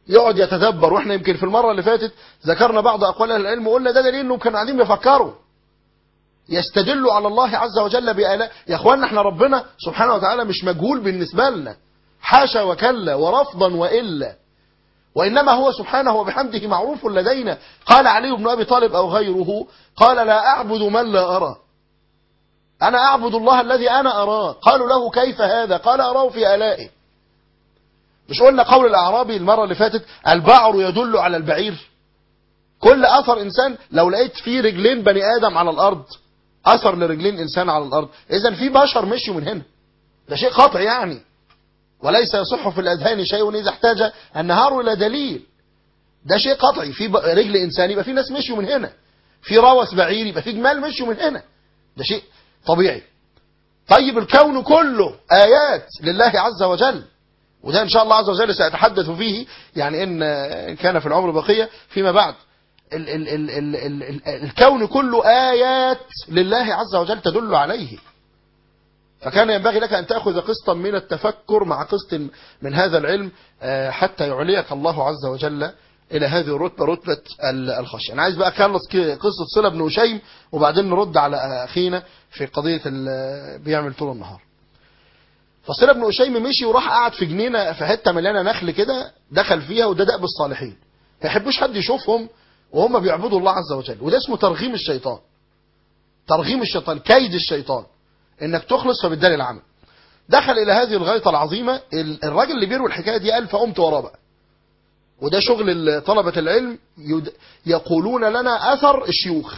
يقعد يتدبر. واحنا يمكن في المرة اللي فاتت ذكرنا بعض أقوال أهل العلم وقلنا ده دليل انهم كانوا قاعدين يفكروا يستدلوا على الله عز وجل بآلاء. يا اخوانا احنا ربنا سبحانه وتعالى مش مجهول بالنسبة لنا، حاشا وكلا ورفضا وإلا، وإنما هو سبحانه وبحمده معروف لدينا. قال علي بن أبي طالب أو غيره، قال لا أعبد من لا أرى، أنا أعبد الله الذي أنا أراه. قالوا له كيف هذا؟ قال أراه في آلائه. مش قلنا قول الأعرابي المرة اللي فاتت البعر يدل على البعير؟ كل أثر إنسان لو لقيت فيه رجلين بني آدم على الأرض أثر لرجلين إنسان على الأرض، إذن في بشر مشوا من هنا، ده شيء قطع يعني. وليس يصح في الأذهان شيء إذا احتاج النهار إلى دليل، ده شيء قطعي. في رجل إنسان يبقى في ناس مشوا من هنا، في روث بعير يبقى في جمال مشوا من هنا، ده شيء طبيعي. طيب الكون كله آيات لله عز وجل، وده إن شاء الله عز وجل سأتحدث فيه يعني إن كان في العمر بقية فيما بعد. ال ال ال ال ال ال الكون كله آيات لله عز وجل تدل عليه. فكان ينبغي لك أن تأخذ قسطا من التفكر مع قسط من هذا العلم حتى يعليك الله عز وجل إلى هذه الرتبة، رتبة الخشية. أنا عايز بقى أخلص قصة صلة بن هشيم وبعدين نرد على أخينا في قضية بيعمل طول النهار. فصلة بن هشيم مشي وراح قعد في جنينة في حتة مليانة نخل كده، دخل فيها، وده دأب الصالحين، ما يحبوش حد يشوفهم وهم بيعبدوا الله عز وجل. وده اسمه ترغيم الشيطان، ترغيم الشيطان، كيد الشيطان، انك تخلص فبالدال العمل. دخل الى هذه الغاية العظيمة. الراجل اللي بيروي الحكاية دي قال فقمت وراه بقى، وده شغل طلبة العلم، يقولون لنا اثر الشيوخ،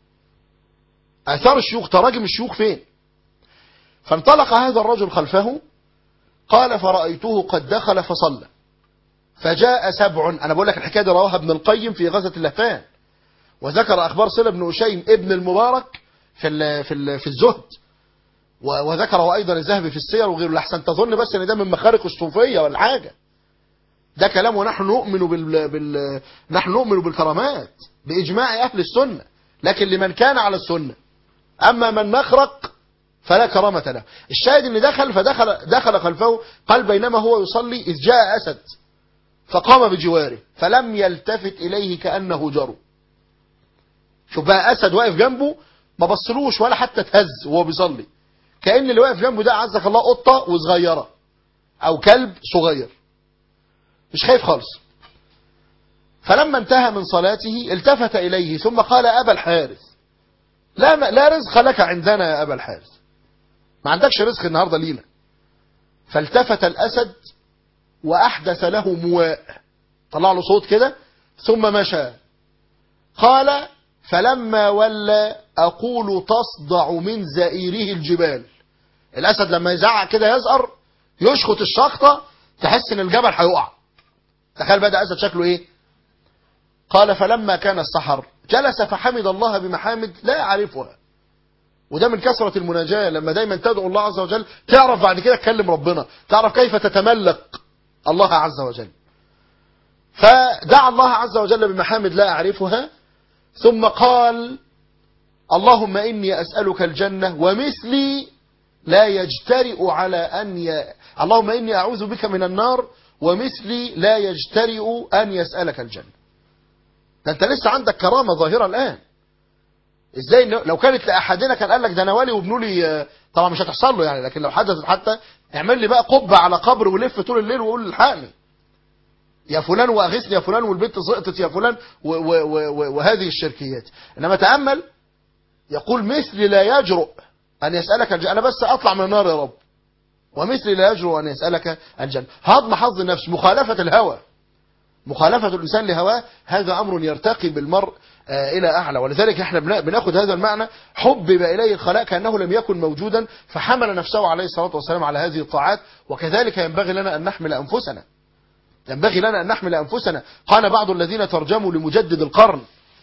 اثار الشيوخ، تراجم الشيوخ فين. فانطلق هذا الرجل خلفه، قال فرأيته قد دخل فصلى، فجاء سبع. انا بقول لك الحكاية دي رواها ابن القيم في غزة اللهفان، وذكر اخبار صلة بن هشيم ابن المبارك في ال في ال في الزهد، وذكره ايضا الذهبي في السير وغيره. لحسن تظن بس ان ده من مخارق الصوفيه ولا حاجه، ده كلام. ونحن نؤمن بال... بال... نحن نؤمن بالكرامات باجماع اهل السنه، لكن لمن كان على السنه. اما من مخرق فلا كرامه له. الشاهد ان دخل فدخل دخل خلفه، قال بينما هو يصلي اذ جاء اسد فقام بجواره فلم يلتفت اليه كانه جرو. شوف بقى، اسد واقف جنبه ما بصلوش ولا حتى تهز وهو بيصلي، كأن اللي واقف جنبه ده عزك الله قطة وصغيرة أو كلب صغير، مش خايف خالص. فلما انتهى من صلاته التفت إليه ثم قال أبا الحارث، لا لا رزق لك عندنا يا أبا الحارث، ما عندكش رزق النهاردة لينا. فالتفت الأسد وأحدث له مواء، طلع له صوت كده ثم مشى. قال فلما ولى أقول تصدع من زئيره الجبال. الأسد لما يزعق كده يزقر يشخط الشخطة تحس ان الجبل هيقع. تخيل بقى ده أسد شكله ايه. قال فلما كان السحر جلس فحمد الله بمحامد لا يعرفها. وده من كثرة المناجاة، لما دايما تدعو الله عز وجل تعرف بعد كده تكلم ربنا، تعرف كيف تتملق الله عز وجل. فدعا الله عز وجل بمحامد لا أعرفها، ثم قال اللهم إني أسألك الجنة ومثلي لا يجترئ على أن ي... اللهم إني أعوذ بك من النار ومثلي لا يجترئ أن يسألك الجنة. ده أنت لسه عندك كرامة ظاهرة الآن. إزاي لو كانت لأحدنا كان قال لك ده أنا والي وابنوا لي، طبعا مش هتحصل له يعني، لكن لو حدثت حتى اعمل لي بقى قبة على قبر ولف طول الليل وقول الحقني يا فلان واغثني يا فلان والبنت سقطت يا فلان و و و وهذه الشركيات. انما تأمل يقول مثلي لا يجرؤ ان يسألك الجنة، انا بس اطلع من النار يا رب، ومثلي لا يجرؤ ان يسألك الجنة. هضم حظ النفس، مخالفة الهوى، مخالفة الانسان لهواه، هذا امر يرتقي بالمرء الى اعلى. ولذلك احنا بناخذ هذا المعنى، حبب اليه الخلاء كانه لم يكن موجودا، فحمل نفسه عليه الصلاة والسلام على هذه الطاعات. وكذلك ينبغي لنا ان نحمل انفسنا، ينبغي لنا أن نحمل أنفسنا. قال بعض الذين ترجموا لمجدد القرن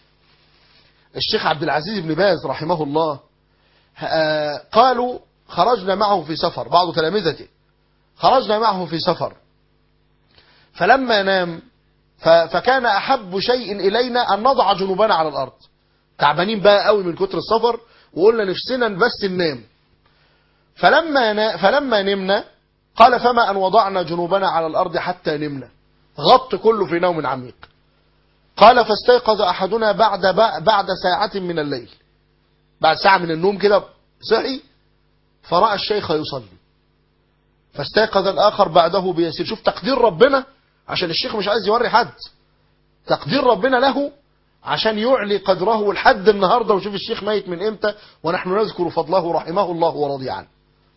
الشيخ عبد العزيز بن باز رحمه الله، قالوا خرجنا معه في سفر، بعض تلامذته خرجنا معه في سفر، فلما نام فكان أحب شيء إلينا أن نضع جنوبنا على الأرض، تعبانين بقى قوي من كتر السفر وقلنا نفسنا بس ننام. فلما فلما نمنا قال فما أن وضعنا جنوبنا على الأرض حتى نمنا، غط كله في نوم عميق. قال فاستيقظ أحدنا بعد بعد ساعة من الليل، بعد ساعة من النوم كده صحي فرأى الشيخ يصلي، فاستيقظ الآخر بعده بيسير. شوف تقدير ربنا، عشان الشيخ مش عايز يوري حد، تقدير ربنا له عشان يعلي قدره لحد النهارده. وشوف الشيخ ميت من امتى ونحن نذكر فضله رحمه الله ورضي عنه.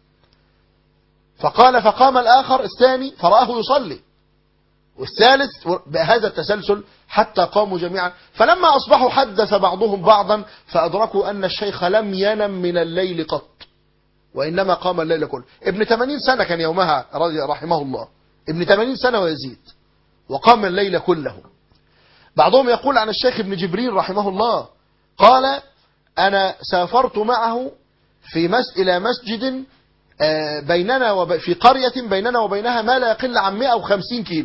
فقال فقام الآخر الثاني فرآه يصلي، والثالث بهذا التسلسل حتى قاموا جميعا. فلما أصبحوا حدث بعضهم بعضا فأدركوا أن الشيخ لم ينم من الليل قط، وإنما قام الليل كله. ابن ثمانين سنة كان يومها رحمه الله، ابن ثمانين سنة ويزيد، وقام الليل كله. بعضهم يقول عن الشيخ ابن جبريل رحمه الله قال أنا سافرت معه في مس إلى مسجد بيننا وب... في قرية بيننا وبينها ما لا يقل عن مئة وخمسين كيلو.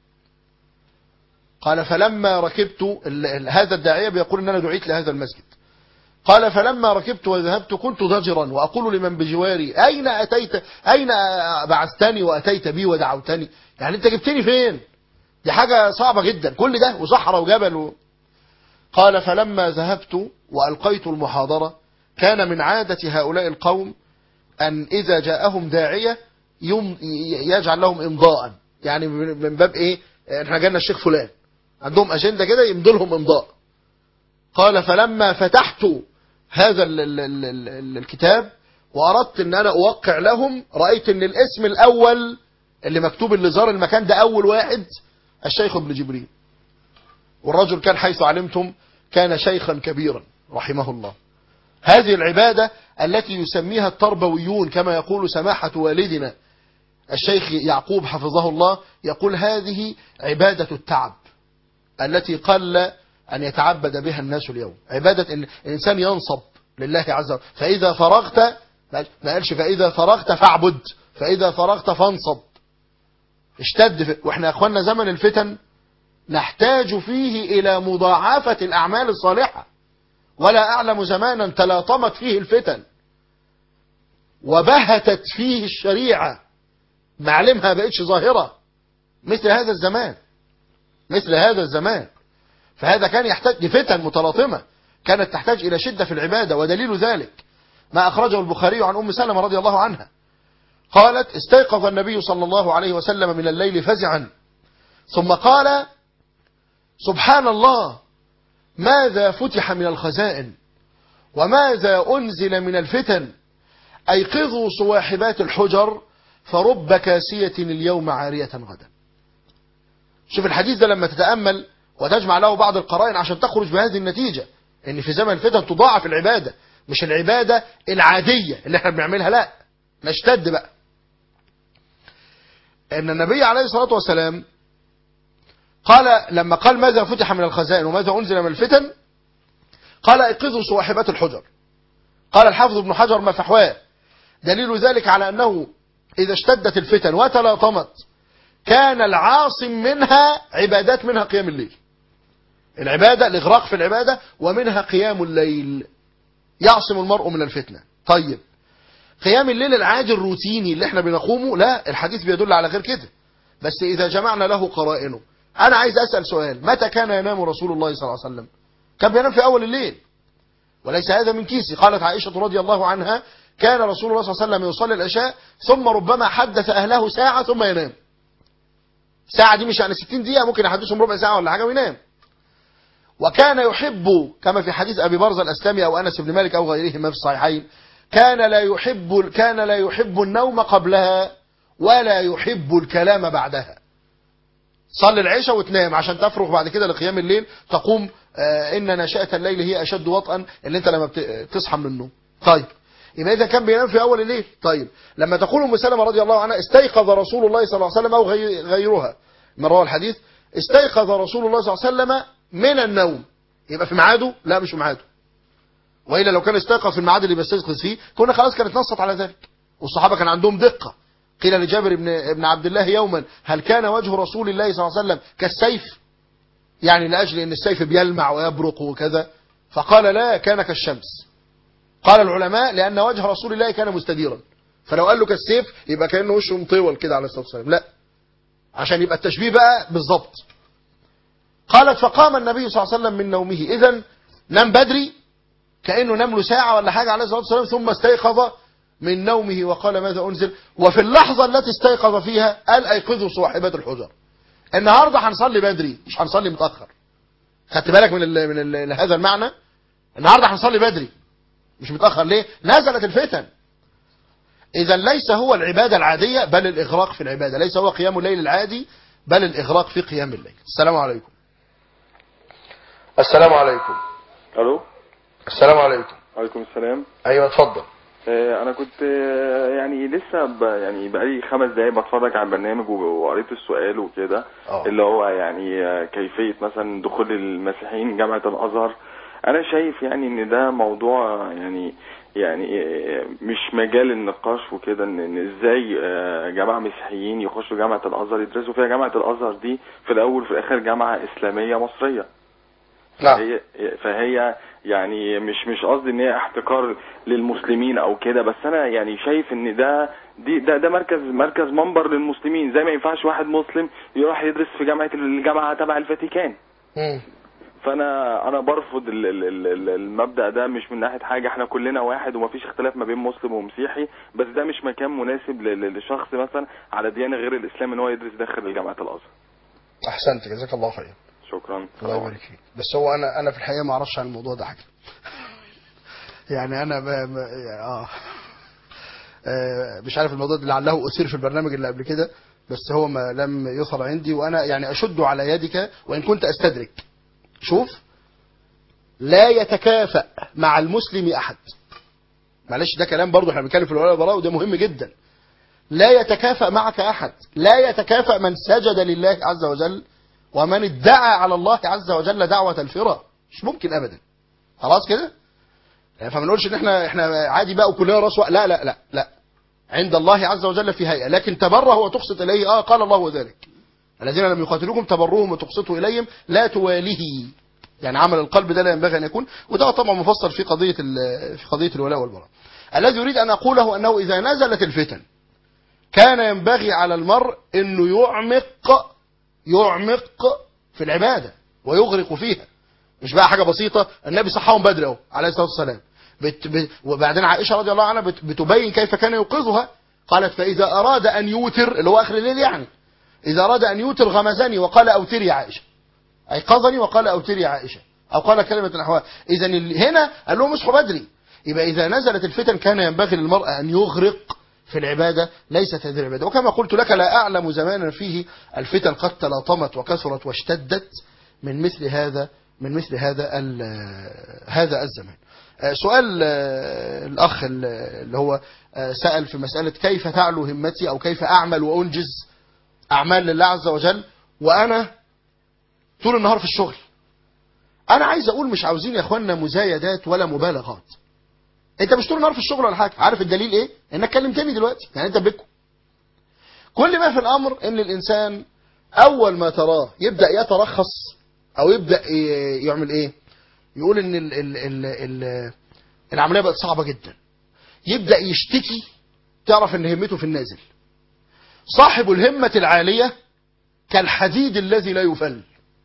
قال فلما ركبت ال... هذا الداعية بيقول أن أنا دعيت لهذا المسجد. قال فلما ركبت وذهبت كنت ضجرا وأقول لمن بجواري أين أتيت، أين بعثتني وأتيت بي ودعوتني؟ يعني أنت جبتني فين؟ دي حاجة صعبة جدا، كل ده وصحراء وجبل و... قال فلما ذهبت وألقيت المحاضرة كان من عادة هؤلاء القوم أن إذا جاءهم داعية يم... يجعل لهم إمضاء، يعني من باب إيه، احنا جانا الشيخ فلان، عندهم أجندة كده يمضي لهم إمضاء. قال فلما فتحت هذا ال ال ال ال الكتاب وأردت أن أنا أوقع لهم، رأيت أن الاسم الأول اللي مكتوب اللي زار المكان ده أول واحد الشيخ ابن جبريل، والرجل كان حيث علمتم كان شيخا كبيرا رحمه الله. هذه العبادة التي يسميها التربويون كما يقول سماحة والدنا الشيخ يعقوب حفظه الله، يقول هذه عبادة التعب التي قل أن يتعبد بها الناس اليوم. عبادة إن الإنسان ينصب لله عز وجل، فإذا فرغت، ما قالش فإذا فرغت فاعبد، فإذا فرغت فانصب. اشتد، واحنا يا اخوانا زمن الفتن نحتاج فيه إلى مضاعفة الأعمال الصالحة، ولا أعلم زمانا تلاطمت فيه الفتن وبهتت فيه الشريعة معلمها بقتش ظاهرة مثل هذا الزمان، مثل هذا الزمان. فهذا كان يحتاج لفتن متلاطمة كانت تحتاج إلى شدة في العبادة، ودليل ذلك ما أخرجه البخاري عن أم سلمة رضي الله عنها قالت استيقظ النبي صلى الله عليه وسلم من الليل فزعا ثم قال سبحان الله ماذا فتح من الخزائن وماذا أنزل من الفتن، أيقظوا صواحبات الحجر فرب كاسية اليوم عارية غدا. شوف الحديث ده لما تتأمل وتجمع له بعض القرائن عشان تخرج بهذه النتيجة، ان في زمن الفتن تضاعف العبادة، مش العبادة العادية اللي احنا بنعملها، لا نشتد بقى. ان النبي عليه الصلاة والسلام قال لما قال ماذا فتح من الخزائن وماذا أنزل من الفتن، قال ايقظوا صواحبات الحجر. قال الحافظ ابن حجر ما فحواه دليل ذلك على أنه إذا اشتدت الفتن وتلاطمت كان العاصم منها عبادات، منها قيام الليل، العبادة الإغراق في العبادة، ومنها قيام الليل يعصم المرء من الفتنة. طيب قيام الليل العادي الروتيني اللي احنا بنقومه، لا الحديث بيدل على غير كده، بس إذا جمعنا له قرائنه. أنا عايز أسأل سؤال، متى كان ينام رسول الله صلى الله عليه وسلم؟ كان بينام في أول الليل، وليس هذا من كيسي. قالت عائشة رضي الله عنها كان رسول الله صلى الله عليه وسلم يصلي العشاء ثم ربما حدث أهله ساعة ثم ينام. ساعة دي مش يعني ستين دقيقة، ممكن يحدثهم ربع ساعة ولا حاجة وينام. وكان يحب كما في حديث أبي برزة الأسلمي أو أنس بن مالك أو غيرهما في الصحيحين كان لا يحب كان لا يحب النوم قبلها ولا يحب الكلام بعدها. صلي العشاء وتنام عشان تفرغ بعد كده لقيام الليل، تقوم آه إن ناشئة الليل هي أشد وطئا، اللي أنت لما بتصحى من النوم. طيب يبقى إذا كان بينام في أول الليل. طيب لما تقول أم سلمة رضي الله عنها استيقظ رسول الله صلى الله عليه وسلم أو غيرها من روى الحديث استيقظ رسول الله صلى الله عليه وسلم من النوم، يبقى في ميعاده؟ لا مش في ميعاده، وإلا لو كان استيقظ في الميعاد اللي بيستيقظ فيه كنا خلاص كانت نصت على ذلك. والصحابة كان عندهم دقة. قيل لجابر بن ابن عبد الله يوما هل كان وجه رسول الله صلى الله عليه وسلم كالسيف، يعني لأجل أن السيف بيلمع ويبرق وكذا، فقال لا كان كالشمس. قال العلماء لأن وجه رسول الله كان مستديرا، فلو قال له كالسيف يبقى كأنه وشه مطول كده عليه الصلاة والسلام، لا عشان يبقى التشبيه بقى بالظبط. قالت فقام النبي صلى الله عليه وسلم من نومه. إذن نام بدري كأنه نام له ساعة ولا حاجة عليه الصلاة والسلام، ثم استيقظ من نومه وقال ماذا أنزل. وفي اللحظة التي استيقظ فيها قال أيقظوا صاحبة الحجر، النهاردة هنصلي بدري مش هنصلي متأخر. خدت بالك من ال من ال هذا المعنى؟ النهاردة هنصلي بدري مش متأخر. ليه؟ نزلت الفتن. إذا ليس هو العبادة العادية بل الإغراق في العبادة، ليس هو قيام الليل العادي بل الإغراق في قيام الليل. السلام عليكم. السلام عليكم. الو. السلام عليكم. وعليكم السلام. ايوه اتفضل. آه انا كنت آه يعني لسه ب يعني بقالي خمس دقايق بتفرج على البرنامج وقريت السؤال وكده، اللي هو يعني آه كيفية مثلا دخول المسيحيين جامعة الازهر. انا شايف يعني ان ده موضوع يعني يعني مش مجال النقاش وكده، ان ازاي جماعة مسيحيين يخشوا جامعة الازهر يدرسوا فيها. جامعة الازهر دي في الاول وفي الاخر جامعة اسلامية مصرية. نعم. فهي, فهي يعني مش مش قصدي ان هي احتكار للمسلمين او كده، بس انا يعني شايف ان ده دي ده ده مركز مركز منبر للمسلمين. زي ما ينفعش واحد مسلم يروح يدرس في جامعة الجامعة تبع الفاتيكان. امم فانا انا برفض المبدأ ده، مش من ناحية حاجة، احنا كلنا واحد ومفيش اختلاف ما بين مسلم ومسيحي، بس ده مش مكان مناسب لشخص مثلا على ديانة غير الاسلام ان هو يدرس داخل جامعة الازهر. احسنت، جزاك الله خير. شكرا. الله يبارك فيك. بس هو انا انا في الحقيقة ما اعرفش عن الموضوع ده حاجة. يعني انا ب... ب... اه مش عارف الموضوع ده، لعله اثير في البرنامج اللي قبل كده، بس هو ما لم يصل عندي، وانا يعني اشد على يدك وان كنت استدرك. شوف، لا يتكافأ مع المسلم احد. معلش ده كلام برضه احنا بنتكلم في الولاء والبراء وده مهم جدا. لا يتكافأ معك احد، لا يتكافأ من سجد لله عز وجل ومن ادعى على الله عز وجل دعوة الفرا، مش ممكن ابدا. خلاص كده؟ فما نقولش ان احنا احنا عادي بقى وكلنا راس، لا لا لا لا، عند الله عز وجل في هيئة، لكن تبره وتقسط اليه. اه قال الله ذلك، الذين لم يقاتلوكم تبروهم وتقسطوا اليهم لا تواليه. يعني عمل القلب ده لا ينبغي ان يكون، وده طبعا مفصل في قضية في قضية الولاء والبراء. الذي يريد ان اقوله انه اذا نزلت الفتن كان ينبغي على المرء انه يعمق يعمق في العبادة ويغرق فيها، مش بقى حاجة بسيطة. النبي صحاهم بدري اهو عليه الصلاة والسلام، بت بت وبعدين عائشة رضي الله عنها بت بتبين كيف كان يوقظها. قالت فإذا أراد أن يوتر، اللي هو آخر الليل يعني، إذا أراد أن يوتر غمزني وقال أوتري يا عائشة، أيقظني وقال أوتري يا عائشة، أو قال كلمة نحوها. إذا هنا قال لهم اصحوا بدري. يبقى إذا نزلت الفتن كان ينبغي للمرء أن يغرق في العبادة، ليست هذه العبادة. وكما قلت لك لا أعلم زمانا فيه الفتن قد تلاطمت وكثرت واشتدت من مثل هذا من مثل هذا هذا الزمان. سؤال الأخ اللي هو سأل في مسألة كيف تعلو همتي أو كيف أعمل وأنجز أعمال لله عز وجل وأنا طول النهار في الشغل. أنا عايز أقول مش عاوزين يا أخوانا مزايدات ولا مبالغات. أنت مش طول النهار في الشغل ولا حاجة. عارف الدليل إيه؟ إنك كلمتني دلوقتي، يعني أنت بكم. كل ما في الأمر إن الإنسان أول ما تراه يبدأ يترخص أو يبدأ يعمل إيه؟ يقول إن ال ال ال ال العملية بقت صعبة جدا، يبدأ يشتكي، تعرف إن همته في النازل. صاحب الهمة العالية كالحديد الذي لا يفل.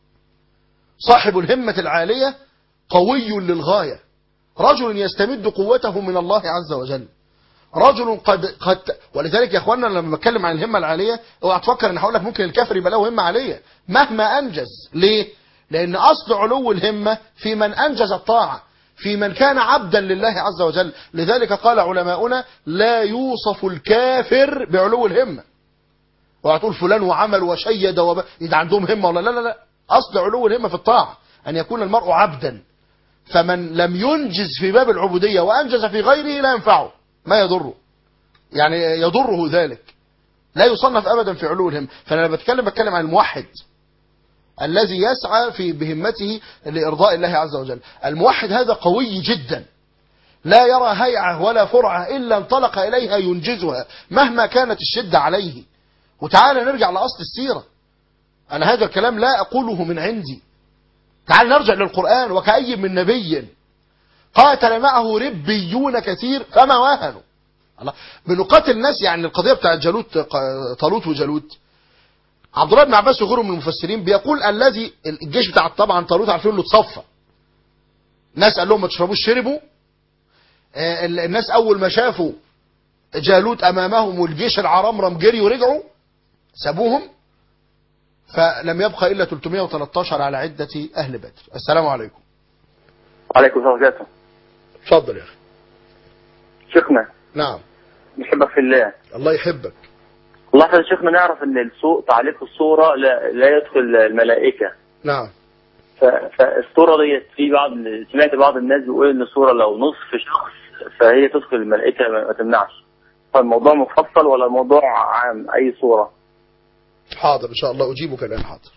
صاحب الهمة العالية قوي للغاية، رجل يستمد قوته من الله عز وجل، رجل قد قد ولذلك يا اخوانا لما بتكلم عن الهمة العالية اوعى تفكر ان هقول لك ممكن الكافر يبقى له همة عالية مهما انجز. ليه؟ لان اصل علو الهمة في من انجز الطاعة، في من كان عبدا لله عز وجل. لذلك قال علماؤنا لا يوصف الكافر بعلو الهمة. وهتقول فلان وعمل وشيد وب... إذا عندهم همة ولا لا لا لا. أصل علو الهمة في الطاعة أن يكون المرء عبدا، فمن لم ينجز في باب العبودية وأنجز في غيره لا ينفعه، ما يضره، يعني يضره ذلك، لا يصنف أبدا في علو الهمة. فأنا بتكلم بتكلم عن الموحد الذي يسعى في بهمته لإرضاء الله عز وجل. الموحد هذا قوي جدا، لا يرى هيعة ولا فرعة إلا انطلق إليها ينجزها مهما كانت الشدة عليه. وتعال نرجع لأصل السيرة، أنا هذا الكلام لا أقوله من عندي. تعال نرجع للقرآن. وكأي من نبي قاتل معه ربيون كثير فما واهنوا. الله، بنقاتل الناس، يعني القضية بتاعت جالوت، طالوت وجالوت، عبد الله بن عباس وغيره من المفسرين بيقول الذي الجيش بتاع طبعا طالوت عارفين له اتصفى، الناس قال لهم ما تشربوش شربوا، الناس اول ما شافوا جالوت امامهم والجيش العرمرم جري ورجعوا سابوهم، فلم يبقى الا ثلاثمائة وثلاثة عشر على عده اهل بدر. السلام عليكم. وعليكم السلام ورحمة الله. اتفضل يا اخي. شيخنا. نعم. نحبك في الله. الله يحبك. الله يا شيخنا، نعرف ان السوء تعليق الصورة لا, لا يدخل الملائكة. نعم. فالصورة ديت في بعض سمعت بعض الناس بيقول ان الصورة لو نصف شخص فهي تدخل الملائكة ما تمنعش. فالموضوع مفصل ولا الموضوع عام اي صورة؟ حاضر ان شاء الله اجيبك الان. حاضر.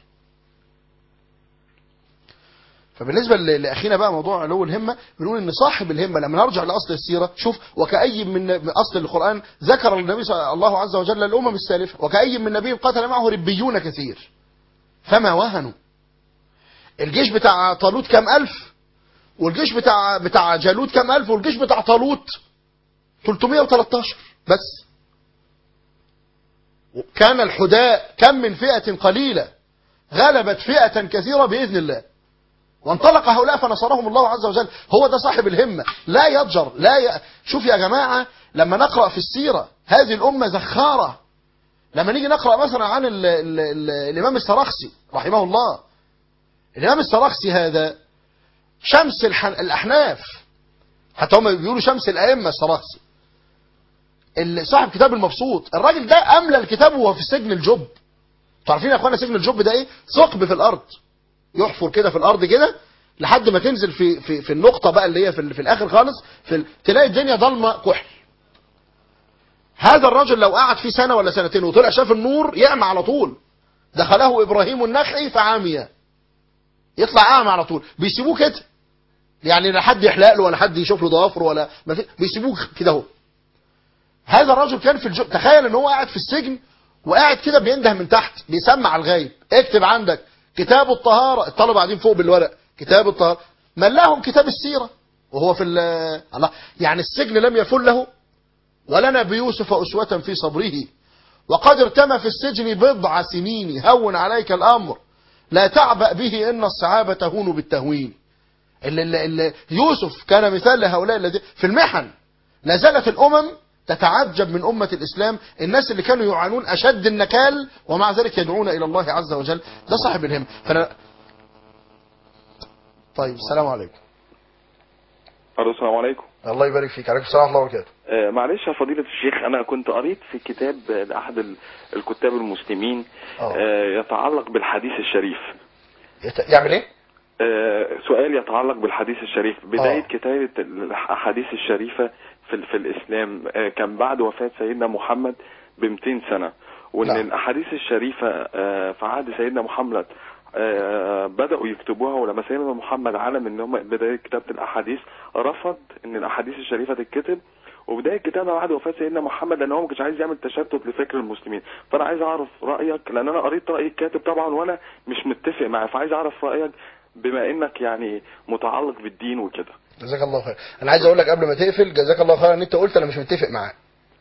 فبالنسبة لأخينا بقى موضوع علو الهمة، بنقول ان صاحب الهمة لما نرجع لأصل السيرة، شوف وكأي من أصل القرآن ذكر النبي صلى الله عز وجل الأمم السالفة، وكأي من نبي قتل معه ربيون كثير فما وهنوا. الجيش بتاع طالوت كام ألف، والجيش بتاع بتاع جالوت كام ألف، والجيش بتاع طالوت ثلاثمائة وثلاثة عشر بس. كان الحداء كم من فئة قليلة غلبت فئة كثيرة بإذن الله، وانطلق هؤلاء فنصرهم الله عز وجل. هو ده صاحب الهمة، لا يضجر لا ي... شوف يا جماعة لما نقرأ في السيرة هذه الأمة زخارة. لما نيجي نقرأ مثلا عن ال ال ال الإمام السرخسي رحمه الله، الإمام السرخسي هذا شمس الحن... الأحناف، حتى هم بيقولوا شمس الأئمة السرخسي، صاحب كتاب المبسوط. الراجل ده أملى الكتاب وهو في سجن الجب. تعرفين يا أخوانا سجن الجب ده إيه؟ ثقب في الأرض، يحفر كده في الارض كده لحد ما تنزل في في في النقطه بقى اللي هي في, في الاخر خالص، في تلاقي الدنيا ضلمه كحل. هذا الرجل لو قعد فيه سنه ولا سنتين وطلع شاف النور يعمى على طول. دخله ابراهيم النخعي فعاميه، يطلع اعمى على طول. بيسيبوه كده يعني لا حد يحلق له ولا حد يشوف له ضوافره ولا ما في، بيسيبوه كده اهو. هذا الرجل كان في الجو... تخيل ان هو قاعد في السجن وقاعد كده بينده من تحت بيسمع الغايب، اكتب عندك كتاب الطهارة. الطلبة قاعدين فوق بالورق كتاب الطهارة، ملاهم كتاب السيرة وهو في الله. يعني السجن لم يفل له. ولنا بيوسف أسوة في صبره وقد ارتمى في السجن بضع سنين هون عليك الأمر لا تعبأ به إن الصعابة تهون بالتهوين. اللي اللي اللي يوسف كان مثال لهؤلاء الذين في المحن. لا زالت الأمم تتعجب من أمة الإسلام، الناس اللي كانوا يعانون أشد النكال ومع ذلك يدعون إلى الله عز وجل. ده صاحب الهم. فأنا... طيب السلام عليكم. الو السلام عليكم. الله يبارك فيك. عليكم السلام ورحمة الله وبركاته. آه معلش يا فضيلة الشيخ، أنا كنت قريت في كتاب لأحد الكتاب المسلمين آه يتعلق بالحديث الشريف. يت... يعمل إيه؟ آه سؤال يتعلق بالحديث الشريف. بداية آه. كتابة الأحاديث الشريفة في, في الإسلام آه كان بعد وفاة سيدنا محمد بمئتين سنة، وأن نعم. الأحاديث الشريفة آه في عهد سيدنا محمد آه بدأوا يكتبوها، ولما سيدنا محمد علم ان هم بداية كتابة الأحاديث رفض ان الأحاديث الشريفة تتكتب، وبداية كتابها بعد وفاة سيدنا محمد لأن هو ما كانش عايز يعمل تشتت لفكر المسلمين. فأنا عايز أعرف رأيك، لأن أنا قريت رأي الكاتب طبعا وأنا مش متفق معاه، فعايز أعرف رأيك بما إنك يعني متعلق بالدين وكده. جزاك الله خير. أنا عايز أقول لك قبل ما تقفل جزاك الله خير إن أنت قلت أنا مش متفق معاه.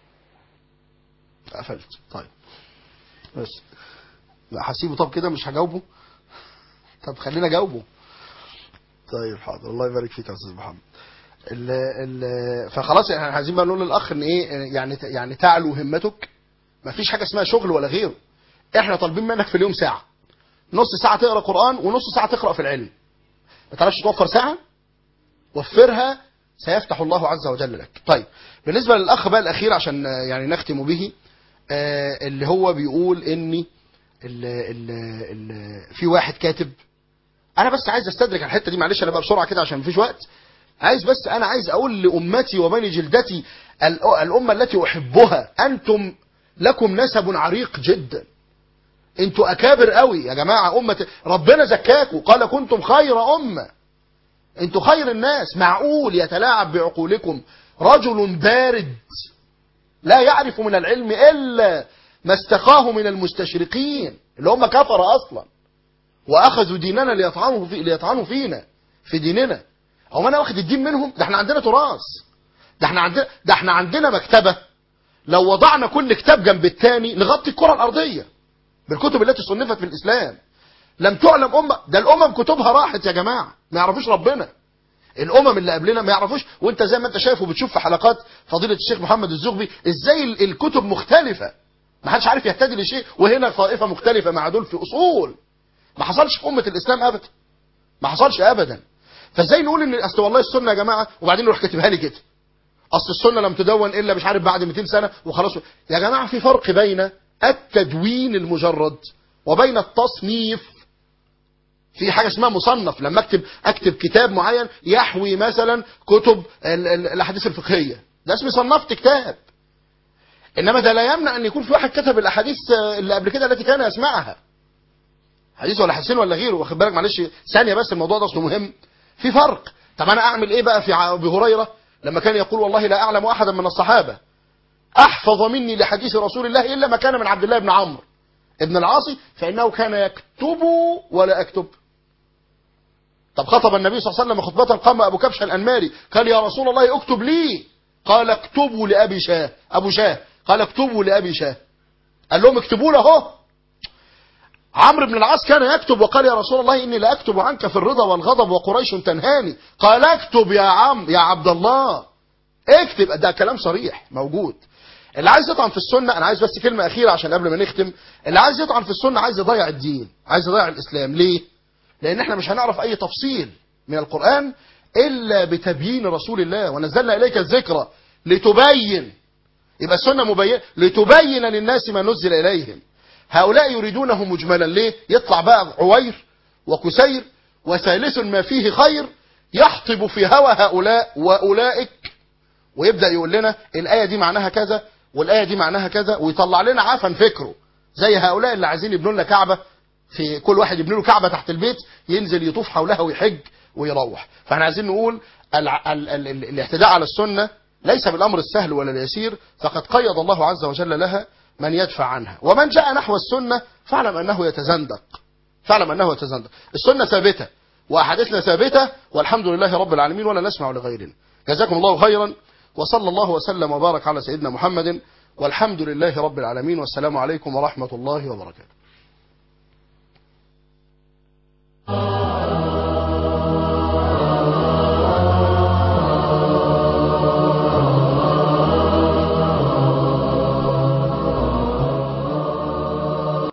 قفلت. طيب بس هسيبه. طب كده مش هجاوبه. طب خلينا جاوبه. طيب حاضر. الله يبارك فيك يا استاذ محمد. ال ال فخلاص احنا عايزين بقى نقول للاخ ان ايه يعني يعني تعلو همتك. ما فيش حاجه اسمها شغل ولا غيره. احنا طالبين منك في اليوم ساعه، نص ساعه تقرا قران ونص ساعه تقرا في العلم. ما تعرفش توفر ساعه؟ وفرها سيفتح الله عز وجل لك. طيب بالنسبه للاخ بقى الاخير عشان يعني نختم به، آه اللي هو بيقول اني ال ال ال في واحد كاتب. انا بس عايز استدرك على الحته دي معلش انا بقى بسرعه كده عشان مفيش وقت. عايز بس انا عايز اقول لامتي وبني جلدتي الامه التي احبها، انتم لكم نسب عريق جدا، انتوا اكابر قوي يا جماعه. امه ربنا زكاكم قال كنتم خير امه، انتوا خير الناس. معقول يتلاعب بعقولكم رجل بارد لا يعرف من العلم الا ما استقاه من المستشرقين اللي هم كفر اصلا واخذوا ديننا ليطعنوا في ليطعنوا فينا في ديننا. هو انا واخد الدين منهم؟ ده احنا عندنا تراث، ده احنا عندنا ده احنا عندنا مكتبه لو وضعنا كل كتاب جنب الثاني نغطي الكره الارضيه بالكتب التي صنفت في الإسلام. لم تعلم أمة، ده الأمم كتبها راحت يا جماعة، ما يعرفوش ربنا. الأمم اللي قبلنا ما يعرفوش، وانت زي ما انت شايف وبتشوف في حلقات فضيلة الشيخ محمد الزغبي ازاي الكتب مختلفة، ما حدش عارف يهتدي لشيء، وهنا طائفة مختلفة مع دول في أصول. ما حصلش في أمة الإسلام أبدا، ما حصلش أبدا. فازاي نقول ان اصل والله السنة يا جماعة وبعدين نروح كاتبها لي كده، اصل السنة لم تدون الا مش عارف بعد مئتين سنة وخلاص. يا جماعة في فرق بين التدوين المجرد وبين التصنيف. في حاجة اسمها مصنف، لما اكتب اكتب كتاب معين يحوي مثلا كتب الاحاديث الفقهية، ده اسمه صنفت كتاب. انما ده لا يمنع ان يكون في واحد كتب الاحاديث اللي قبل كده التي كان يسمعها، حديث ولا حسين ولا غيره، واخد بالك؟ معلش ثانية بس، الموضوع ده اصله مهم. في فرق. طب انا اعمل ايه بقى في ابي هريرة لما كان يقول والله لا اعلم احدا من الصحابة احفظ مني لحديث رسول الله الا ما كان من عبد الله بن عمرو ابن العاص فانه كان يكتب ولا اكتب. طب خطب النبي صلى الله عليه وسلم خطبة، قام ابو كبش الانماري قال يا رسول الله اكتب لي، قال اكتبوا لابي شاه، ابو شاه قال اكتبوا لابي شاه، قال لهم اكتبوا له اهو. عمرو بن العاص كان يكتب وقال يا رسول الله اني لا اكتب عنك في الرضا والغضب وقريش تنهاني، قال اكتب يا عم يا عبد الله اكتب. ده كلام صريح موجود. اللي عايز يطعن في السنة، انا عايز بس كلمة اخيرة عشان قبل ما نختم، اللي عايز يطعن في السنة عايز يضيع الدين، عايز يضيع الاسلام. ليه؟ لان احنا مش هنعرف اي تفصيل من القرآن الا بتبيين رسول الله، ونزلنا اليك الذكر لتبين. يبقى السنة مبين لتبين للناس ما نزل اليهم. هؤلاء يريدونه مجملا، ليه؟ يطلع بقى عوير وكسير وثالث ما فيه خير يحطب في هوى هؤلاء واولئك، ويبدأ يقول لنا الآية دي معناها كذا والآية دي معناها كذا، ويطلع لنا عفن فكره، زي هؤلاء اللي عايزين يبنوا لنا كعبة، في كل واحد يبني له كعبة تحت البيت ينزل يطوف حولها ويحج ويروح. فاحنا عايزين نقول ال ال ال ال الاعتداء على السنة ليس بالأمر السهل ولا اليسير، فقد قيض الله عز وجل لها من يدفع عنها. ومن جاء نحو السنة فاعلم أنه يتزندق، فاعلم أنه يتزندق. السنة ثابتة وأحاديثنا ثابتة والحمد لله رب العالمين، ولا نسمع لغيرنا. جزاكم الله خيرا، وصلى الله وسلم وبارك على سيدنا محمد، والحمد لله رب العالمين، والسلام عليكم ورحمة الله وبركاته.